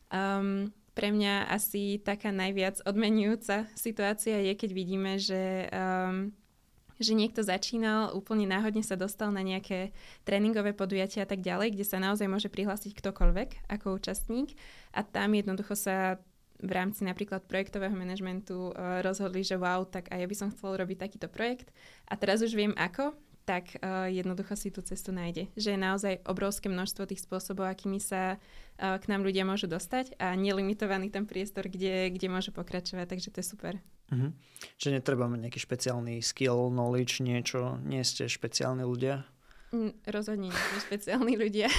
pre mňa asi taká najviac odmenujúca situácia je, keď vidíme, že niekto začínal, úplne náhodne sa dostal na nejaké tréningové podujatia a tak ďalej, kde sa naozaj môže prihlásiť ktokoľvek ako účastník a tam jednoducho sa v rámci napríklad projektového manažmentu rozhodli, že wow, tak aj ja by som chcel robiť takýto projekt a teraz už viem ako, tak jednoducho si tú cestu nájde. Že je naozaj obrovské množstvo tých spôsobov, akými sa k nám ľudia môžu dostať a nelimitovaný ten priestor, kde môžu pokračovať, takže to je super. Mhm. Čiže netreba mať nejaký špeciálny skill, knowledge, niečo, nie ste špeciálni ľudia? Rozhodne nie sme špeciálni ľudia.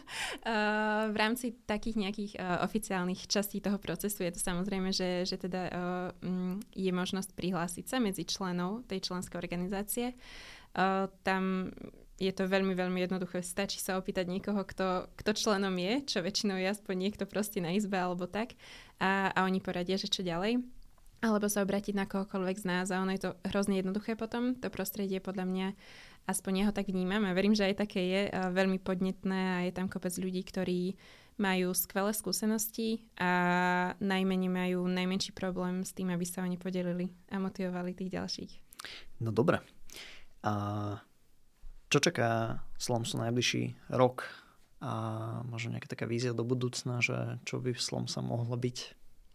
V rámci takých nejakých oficiálnych častí toho procesu je to samozrejme, že teda je možnosť prihlásiť sa medzi členov tej členskej organizácie. Tam je to veľmi, veľmi jednoduché. Stačí sa opýtať niekoho, kto členom je, čo väčšinou je aspoň niekto proste na izbe alebo tak. A oni poradia, že čo ďalej. Alebo sa obrátiť na kohokoľvek z nás a ono je to hrozne jednoduché potom. To prostredie podľa mňa, aspoň ja ho tak vnímam a verím, že aj také je veľmi podnetné a je tam kopec ľudí, ktorí majú skvelé skúsenosti a najmä nemajú najmenší problém s tým, aby sa oni podelili a motivovali tých ďalších. No dobre. A čo čaká Slomsu najbližší rok a možno nejaká taká vízia do budúcna, že čo by v Slomsa mohlo byť?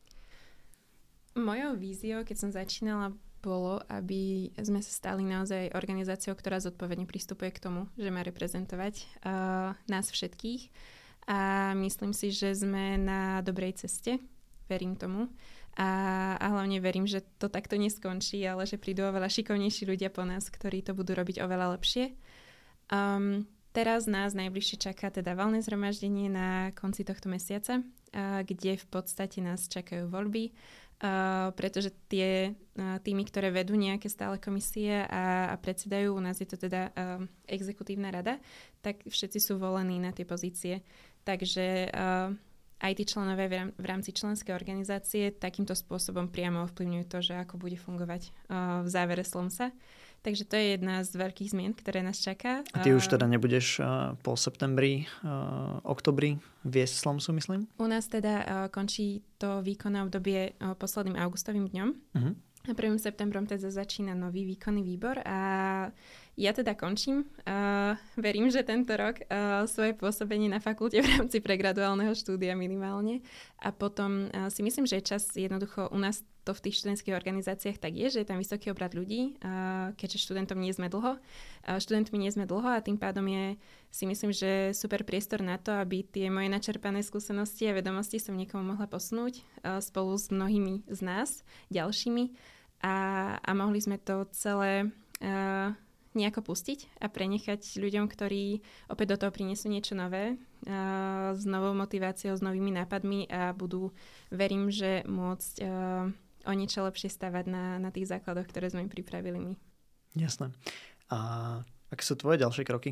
Mojou víziou, keď som začínala, bolo, aby sme sa stali naozaj organizáciou, ktorá zodpovedne pristupuje k tomu, že má reprezentovať nás všetkých. A myslím si, že sme na dobrej ceste. Verím tomu. A hlavne verím, že to takto neskončí, ale že prídu oveľa šikovnejší ľudia po nás, ktorí to budú robiť oveľa lepšie. Teraz nás najbližšie čaká teda valné zhromaždenie na konci tohto mesiaca, kde v podstate nás čakajú voľby, pretože tie týmy, ktoré vedú nejaké stále komisie a predsedajú, u nás je to teda exekutívna rada, tak všetci sú volení na tie pozície. Takže aj tí členovia v rámci členskej organizácie takýmto spôsobom priamo ovplyvňujú to, že ako bude fungovať v závere Slomsa. Takže to je jedna z veľkých zmien, ktoré nás čaká. A ty už teda nebudeš po septembri, oktobri viesť Slomsu, myslím? U nás teda končí to výkonné obdobie posledným augustovým dňom. A 1. septembrom teda začína nový výkonný výbor a ja teda končím. Verím, že tento rok svoje pôsobenie na fakulte v rámci pregraduálneho štúdia minimálne. A potom si myslím, že je čas jednoducho u nás to v tých študentských organizáciách tak je, že je tam vysoký obrad ľudí, keďže študentmi nie sme dlho a tým pádom je si myslím, že super priestor na to, aby tie moje načerpané skúsenosti a vedomosti som niekomu mohla posunúť spolu s mnohými z nás, ďalšími. A mohli sme to celé nejako pustiť a prenechať ľuďom, ktorí opäť do toho prinesú niečo nové, s novou motiváciou, s novými nápadmi a budú, verím, že môcť o niečo lepšie stavať na tých základoch, ktoré sme im pripravili my. Jasné. A aké sú tvoje ďalšie kroky?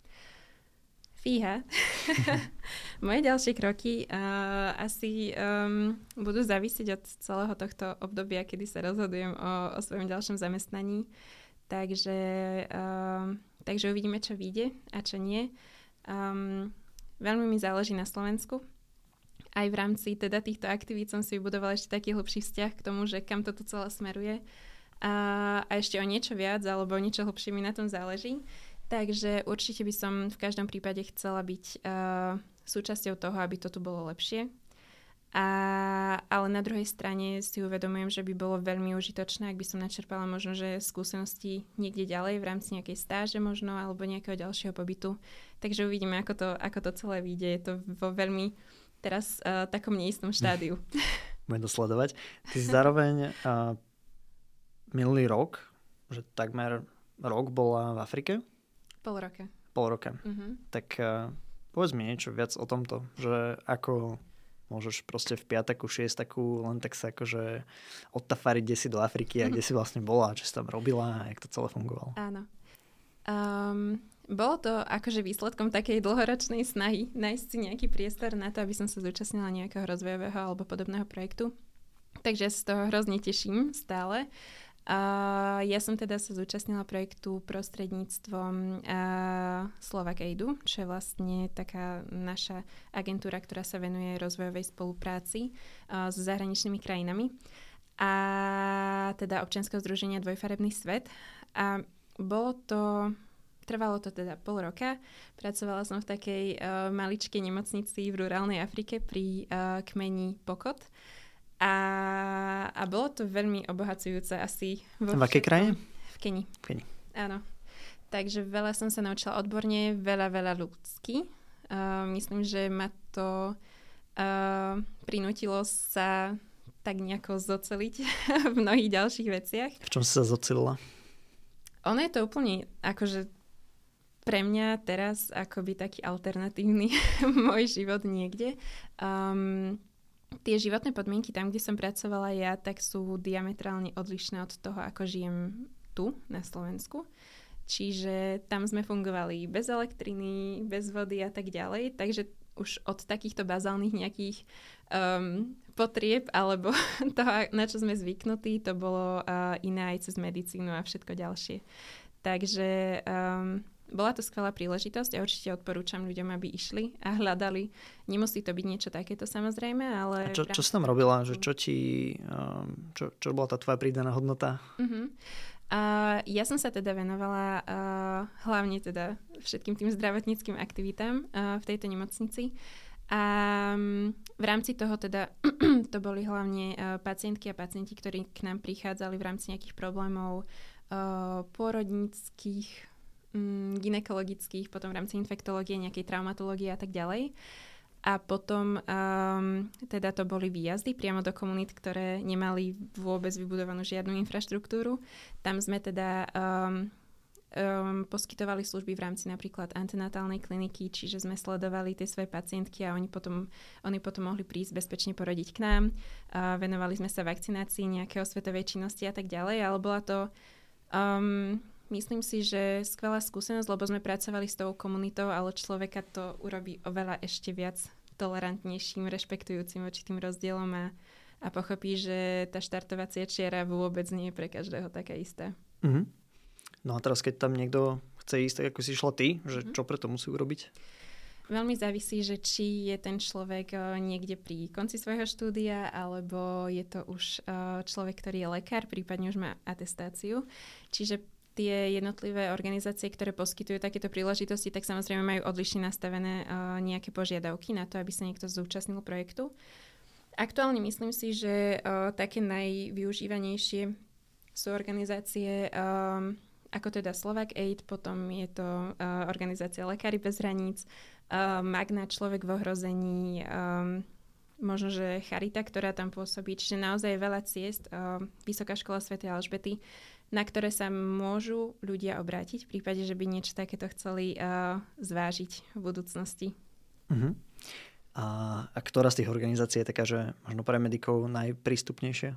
Fíha. Moje ďalšie kroky asi budú závisieť od celého tohto obdobia, kedy sa rozhodujem o svojom ďalšom zamestnaní. Takže uvidíme, čo vyjde a čo nie. Veľmi mi záleží na Slovensku. Aj v rámci teda týchto aktivít som si vybudovala ešte taký hlbší vzťah k tomu, že kam toto celé smeruje. A ešte o niečo viac alebo o niečo hlbšie mi na tom záleží. Takže určite by som v každom prípade chcela byť súčasťou toho, aby to tu bolo lepšie. Ale na druhej strane si uvedomujem, že by bolo veľmi užitočné, ak by som načerpala možno, že skúsenosti niekde ďalej v rámci nejakej stáže možno alebo nejakého ďalšieho pobytu. Takže uvidíme, ako to celé vyjde. Je to vo veľmi teraz takom neistom štádiu. Budem to sledovať. Ty zároveň minulý rok, že takmer rok bola v Afrike? Pol roka. Uh-huh. Tak povedz mi niečo viac o tomto, že ako môžeš proste v piataku, šiestaku len tak sa akože odtafariť kde si do Afriky a kde si vlastne bola, čo si tam robila a jak to celé fungovalo. Áno. Bolo to akože výsledkom takej dlhoročnej snahy nájsť si nejaký priestor na to, aby som sa zúčastnila nejakého rozvojového alebo podobného projektu. Takže ja sa z toho hrozne teším stále. Ja som teda sa zúčastnila projektu prostredníctvom Slovak Aidu, čo je vlastne taká naša agentúra, ktorá sa venuje rozvojovej spolupráci s zahraničnými krajinami a teda občianskeho združenia Dvojfarebný svet. A trvalo to teda pol roka. Pracovala som v takej maličkej nemocnici v rurálnej Afrike pri kmeni Pokot. A bolo to veľmi obohacujúce asi. V akej krajine? V Keni. Áno. Takže veľa som sa naučila odborne, veľa ľudsky. Myslím, že ma to prinútilo sa tak nejako zoceliť v mnohých ďalších veciach. V čom si sa zocelila? Ono je to úplne akože pre mňa teraz akoby taký alternatívny môj život niekde. Tie životné podmienky tam, kde som pracovala ja, tak sú diametrálne odlišné od toho, ako žijem tu na Slovensku. Čiže tam sme fungovali bez elektriny, bez vody a tak ďalej. Takže už od takýchto bazálnych nejakých potrieb alebo toho, na čo sme zvyknutí, to bolo iné aj cez medicínu a všetko ďalšie. Takže bola to skvelá príležitosť a určite odporúčam ľuďom, aby išli a hľadali. Nemusí to byť niečo takéto samozrejme, ale... A čo si tam robila? Že čo bola tá tvoja pridaná hodnota? Ja som sa teda venovala hlavne teda všetkým tým zdravotníckym aktivitám v tejto nemocnici. A v rámci toho teda to boli hlavne pacientky a pacienti, ktorí k nám prichádzali v rámci nejakých problémov pôrodníckych, gynekologických, potom v rámci infektológie, nejakej traumatológie a tak ďalej. A potom teda to boli výjazdy priamo do komunít, ktoré nemali vôbec vybudovanú žiadnu infraštruktúru. Tam sme teda poskytovali služby v rámci napríklad antenatálnej kliniky, čiže sme sledovali tie svoje pacientky a oni potom mohli prísť bezpečne porodiť k nám. Venovali sme sa vakcinácii, nejakého svetovej činnosti a tak ďalej, ale bola to myslím si, že skvelá skúsenosť, lebo sme pracovali s tou komunitou, ale človeka to urobí oveľa ešte viac tolerantnejším, rešpektujúcim voči tým rozdielom a pochopí, že tá štartovacia čiara vôbec nie je pre každého taká istá. No a teraz, keď tam niekto chce ísť, tak ako si išla ty, že čo preto musí urobiť? Veľmi závisí, že či je ten človek niekde pri konci svojho štúdia, alebo je to už človek, ktorý je lekár, prípadne už má atestáciu. Čiže tie jednotlivé organizácie, ktoré poskytujú takéto príležitosti, tak samozrejme majú odlišne nastavené nejaké požiadavky na to, aby sa niekto zúčastnil projektu. Aktuálne myslím si, že také najvyužívanejšie sú organizácie ako teda Slovak Aid, potom je to organizácia Lekári bez hraníc, Magna Človek v ohrození, možno, že Charita, ktorá tam pôsobí. Čiže naozaj veľa ciest, Vysoká škola svätej Alžbety, na ktoré sa môžu ľudia obrátiť v prípade, že by niečo takéto chceli zvážiť v budúcnosti. Uh-huh. A ktorá z tých organizácií je taká, že možno pre medikov najprístupnejšia?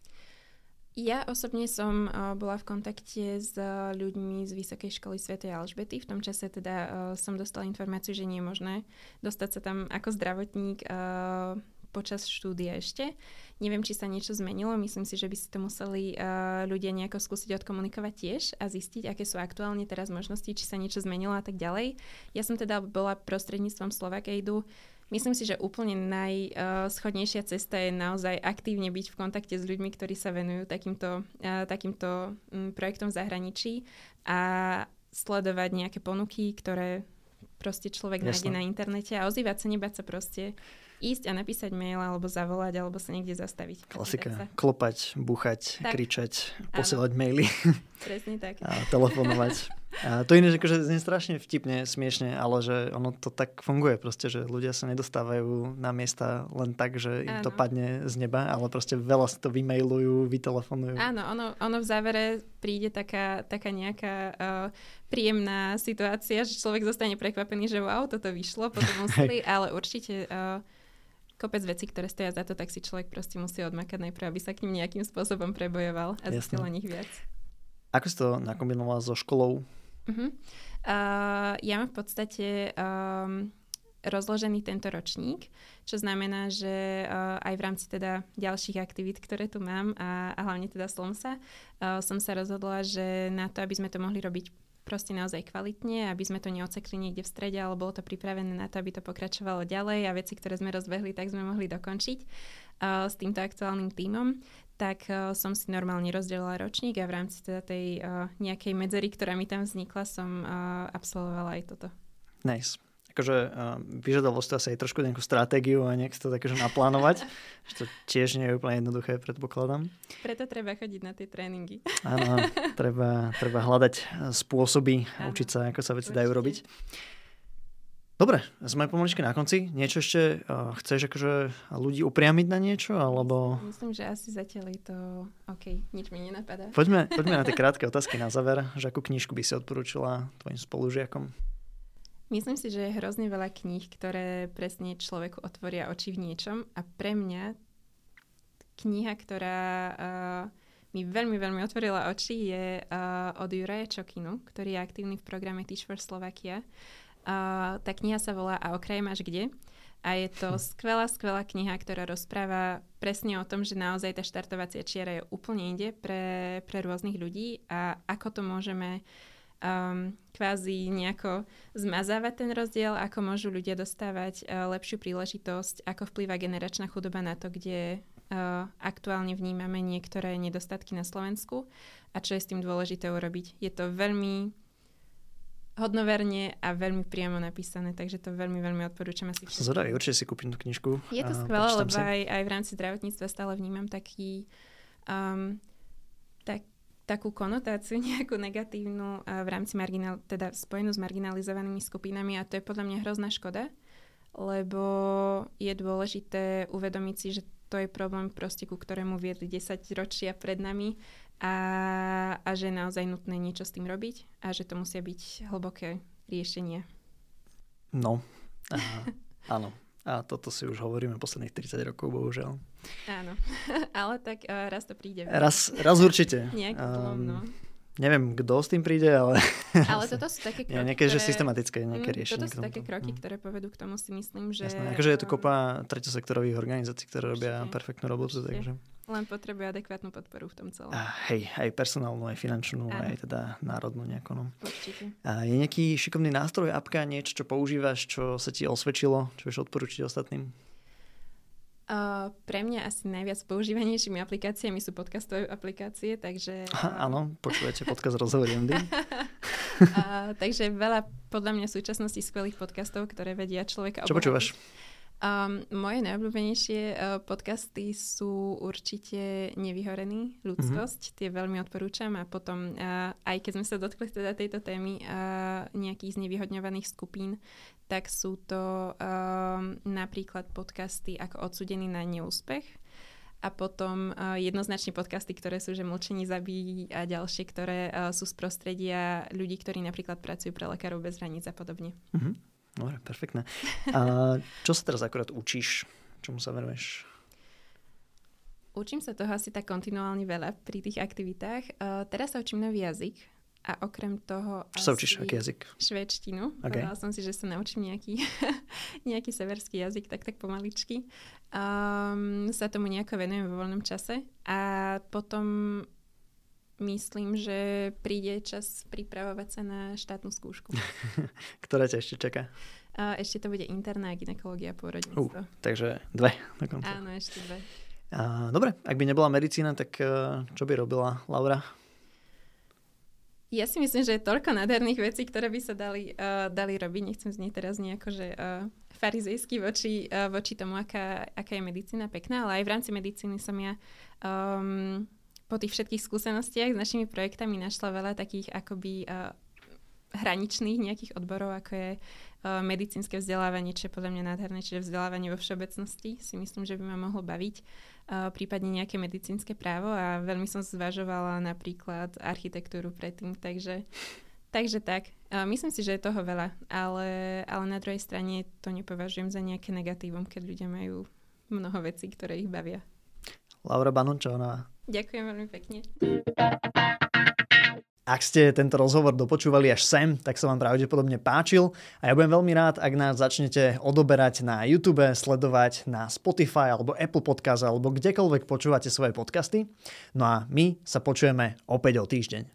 Ja osobne som bola v kontakte s ľuďmi z Vysokej školy svätej Alžbety. V tom čase teda som dostala informáciu, že nie je možné dostať sa tam ako zdravotník počas štúdia ešte. Neviem, či sa niečo zmenilo. Myslím si, že by si to museli ľudia nejako skúsiť odkomunikovať tiež a zistiť, aké sú aktuálne teraz možnosti, či sa niečo zmenilo a tak ďalej. Ja som teda bola prostredníctvom Slovak Aidu. Myslím si, že úplne najschodnejšia cesta je naozaj aktívne byť v kontakte s ľuďmi, ktorí sa venujú takýmto projektom v zahraničí a sledovať nejaké ponuky, ktoré proste človek nájde na internete a ozývať sa, nebať sa proste ísť a napísať mail alebo zavolať alebo sa niekde zastaviť. Klasika. Klopať, búchať, kričať, posielať maily. Presne tak. A telefonovať. A to iné, že akože znie strašne vtipne, smiešne, ale že ono to tak funguje proste, že ľudia sa nedostávajú na miesta len tak, že im to padne z neba, ale proste veľa si to vymailujú, vytelefonujú. Áno, ono v závere príde taká nejaká príjemná situácia, že človek zostane prekvapený, že wow, toto vyšlo, potom museli, ale určite kopec vecí, ktoré stoja za to, tak si človek proste musí odmakať najprv, aby sa k ním nejakým spôsobom prebojoval a zistil o nich viac. Ako si to nakombinovala so školou? Ja mám v podstate rozložený tento ročník, čo znamená, že aj v rámci teda ďalších aktivít, ktoré tu mám a hlavne teda Slomsa, som sa rozhodla, že na to, aby sme to mohli robiť proste naozaj kvalitne, aby sme to neocekli niekde v strede, ale bolo to pripravené na to, aby to pokračovalo ďalej a veci, ktoré sme rozbehli, tak sme mohli dokončiť s týmto aktuálnym tímom, tak som si normálne rozdelila ročník a v rámci teda tej nejakej medzery, ktorá mi tam vznikla, som absolvovala aj toto. Nice. Akože vyžadalo si to asi aj trošku nejakú stratégiu a nejak si to takže naplánovať, že to tiež nie je úplne jednoduché, predpokladám. Preto treba chodiť na tie tréningy. Áno, treba hľadať spôsoby, učiť sa, ako sa veci dajú robiť. Dobre, sme pomaličky na konci. Niečo ešte chceš akože ľudí upriamiť na niečo? Alebo... Myslím, že asi zatiaľ je to OK, nič mi nenapadá. Poďme na tie krátke otázky na záver. Že akú knižku by si odporúčila tvojim spolužiakom? Myslím si, že je hrozne veľa kníh, ktoré presne človeku otvoria oči v niečom a pre mňa kniha, ktorá mi veľmi, veľmi otvorila oči, je od Juraja Čokinu, ktorý je aktívny v programe Teach for Slovakia. Tá kniha sa volá A okraj máš kde? A je to skvelá kniha, ktorá rozpráva presne o tom, že naozaj tá štartovacia čiara je úplne inde pre rôznych ľudí a ako to môžeme kvázi nejako zmazávať ten rozdiel, ako môžu ľudia dostávať lepšiu príležitosť, ako vplýva generačná chudoba na to, kde aktuálne vnímame niektoré nedostatky na Slovensku a čo je s tým dôležité urobiť. Je to veľmi hodnoverne a veľmi priamo napísané, takže to veľmi, veľmi odporúčam asi. Som zvedavý, určite si kúpim tú knižku. Je to skvelé, lebo aj v rámci zdravotníctva stále vnímam takú konotáciu nejakú negatívnu v rámci teda spojenú s marginalizovanými skupinami a to je podľa mňa hrozná škoda, lebo je dôležité uvedomiť si, že to je problém proste, ku ktorému viedli 10 ročia pred nami a že je naozaj nutné niečo s tým robiť a že to musia byť hlboké riešenia. No, áno. A toto si už hovoríme posledných 30 rokov, bohužiaľ. Áno, ale tak raz to príde. Raz určite. Nejaký zlom, no. Neviem, kto s tým príde, ale... Ale toto sú také kroky, niekedy, že systematické nejaké riešenie. Toto sú také kroky, ktoré povedú k tomu, si myslím, že... Jasné, akože je tu kopa treťosektorových organizácií, ktoré robia perfektnú robotu, takže... Len potrebuje adekvátnu podporu v tom celom. Hej, aj personálnu, aj finančnú, aj teda národnú nejakú. No. Určite. Je nejaký šikovný nástroj, apka, niečo, čo používaš, čo sa ti osvedčilo, čo vieš odporučiť ostatným? Pre mňa asi najviac používanejšími aplikáciami sú podcastové aplikácie, takže... Áno, počúvate podcast Rozhovory MD. Takže veľa podľa mňa v súčasnosti skvelých podcastov, ktoré vedia človeka obohatiť. Čo počúvaš? Moje najobľúbenejšie podcasty sú určite Nevyhorený, Ľudskosť, tie veľmi odporúčam a potom, aj keď sme sa dotkli teda tejto témy nejakých znevýhodňovaných skupín, tak sú to napríklad podcasty ako Odsúdený na neúspech a potom jednoznačne podcasty, ktoré sú, že Mlčenie zabíjí a ďalšie, ktoré sú z prostredia ľudí, ktorí napríklad pracujú pre Lekárov bez hraníc a podobne. Dobre, perfektné. A čo sa teraz akorát učíš? Čomu sa venuješ? Učím sa toho asi tak kontinuálne veľa pri tých aktivitách. Teraz sa učím nový jazyk a okrem toho... Čo sa učíš? Aký jazyk? Švédštinu. Okay. Povedala som si, že sa naučím nejaký severský jazyk, tak pomaličky. Sa tomu nejako venujem vo voľnom čase a potom... Myslím, že príde čas pripravovať sa na štátnu skúšku. Ktorá ťa ešte čaká? Ešte to bude interná gynekológia a pôrodníctvo. Takže 2 dokonca. Áno, ešte 2. Dobre, ak by nebola medicína, tak čo by robila Laura? Ja si myslím, že je toľko nádherných vecí, ktoré by sa dali robiť. Nechcem znieť teraz nejako, že farizejsky voči tomu, aká je medicína pekná, ale aj v rámci medicíny som ja... po tých všetkých skúsenostiach s našimi projektami našla veľa takých akoby hraničných nejakých odborov, ako je medicínske vzdelávanie, čo je podľa mňa nádherné, čiže vzdelávanie vo všeobecnosti si myslím, že by ma mohlo baviť, prípadne nejaké medicínske právo a veľmi som zvažovala napríklad architektúru predtým, takže tak. Myslím si, že je toho veľa, ale na druhej strane to nepovažujem za nejaké negatívum, keď ľudia majú mnoho vecí, ktoré ich bavia. Laura Banončová. Ďakujem veľmi pekne. Ak ste tento rozhovor dopočúvali až sem, tak sa vám pravdepodobne páčil a ja budem veľmi rád, ak nás začnete odoberať na YouTube, sledovať na Spotify alebo Apple Podcast alebo kdekoľvek počúvate svoje podcasty. No a my sa počujeme opäť o týždeň.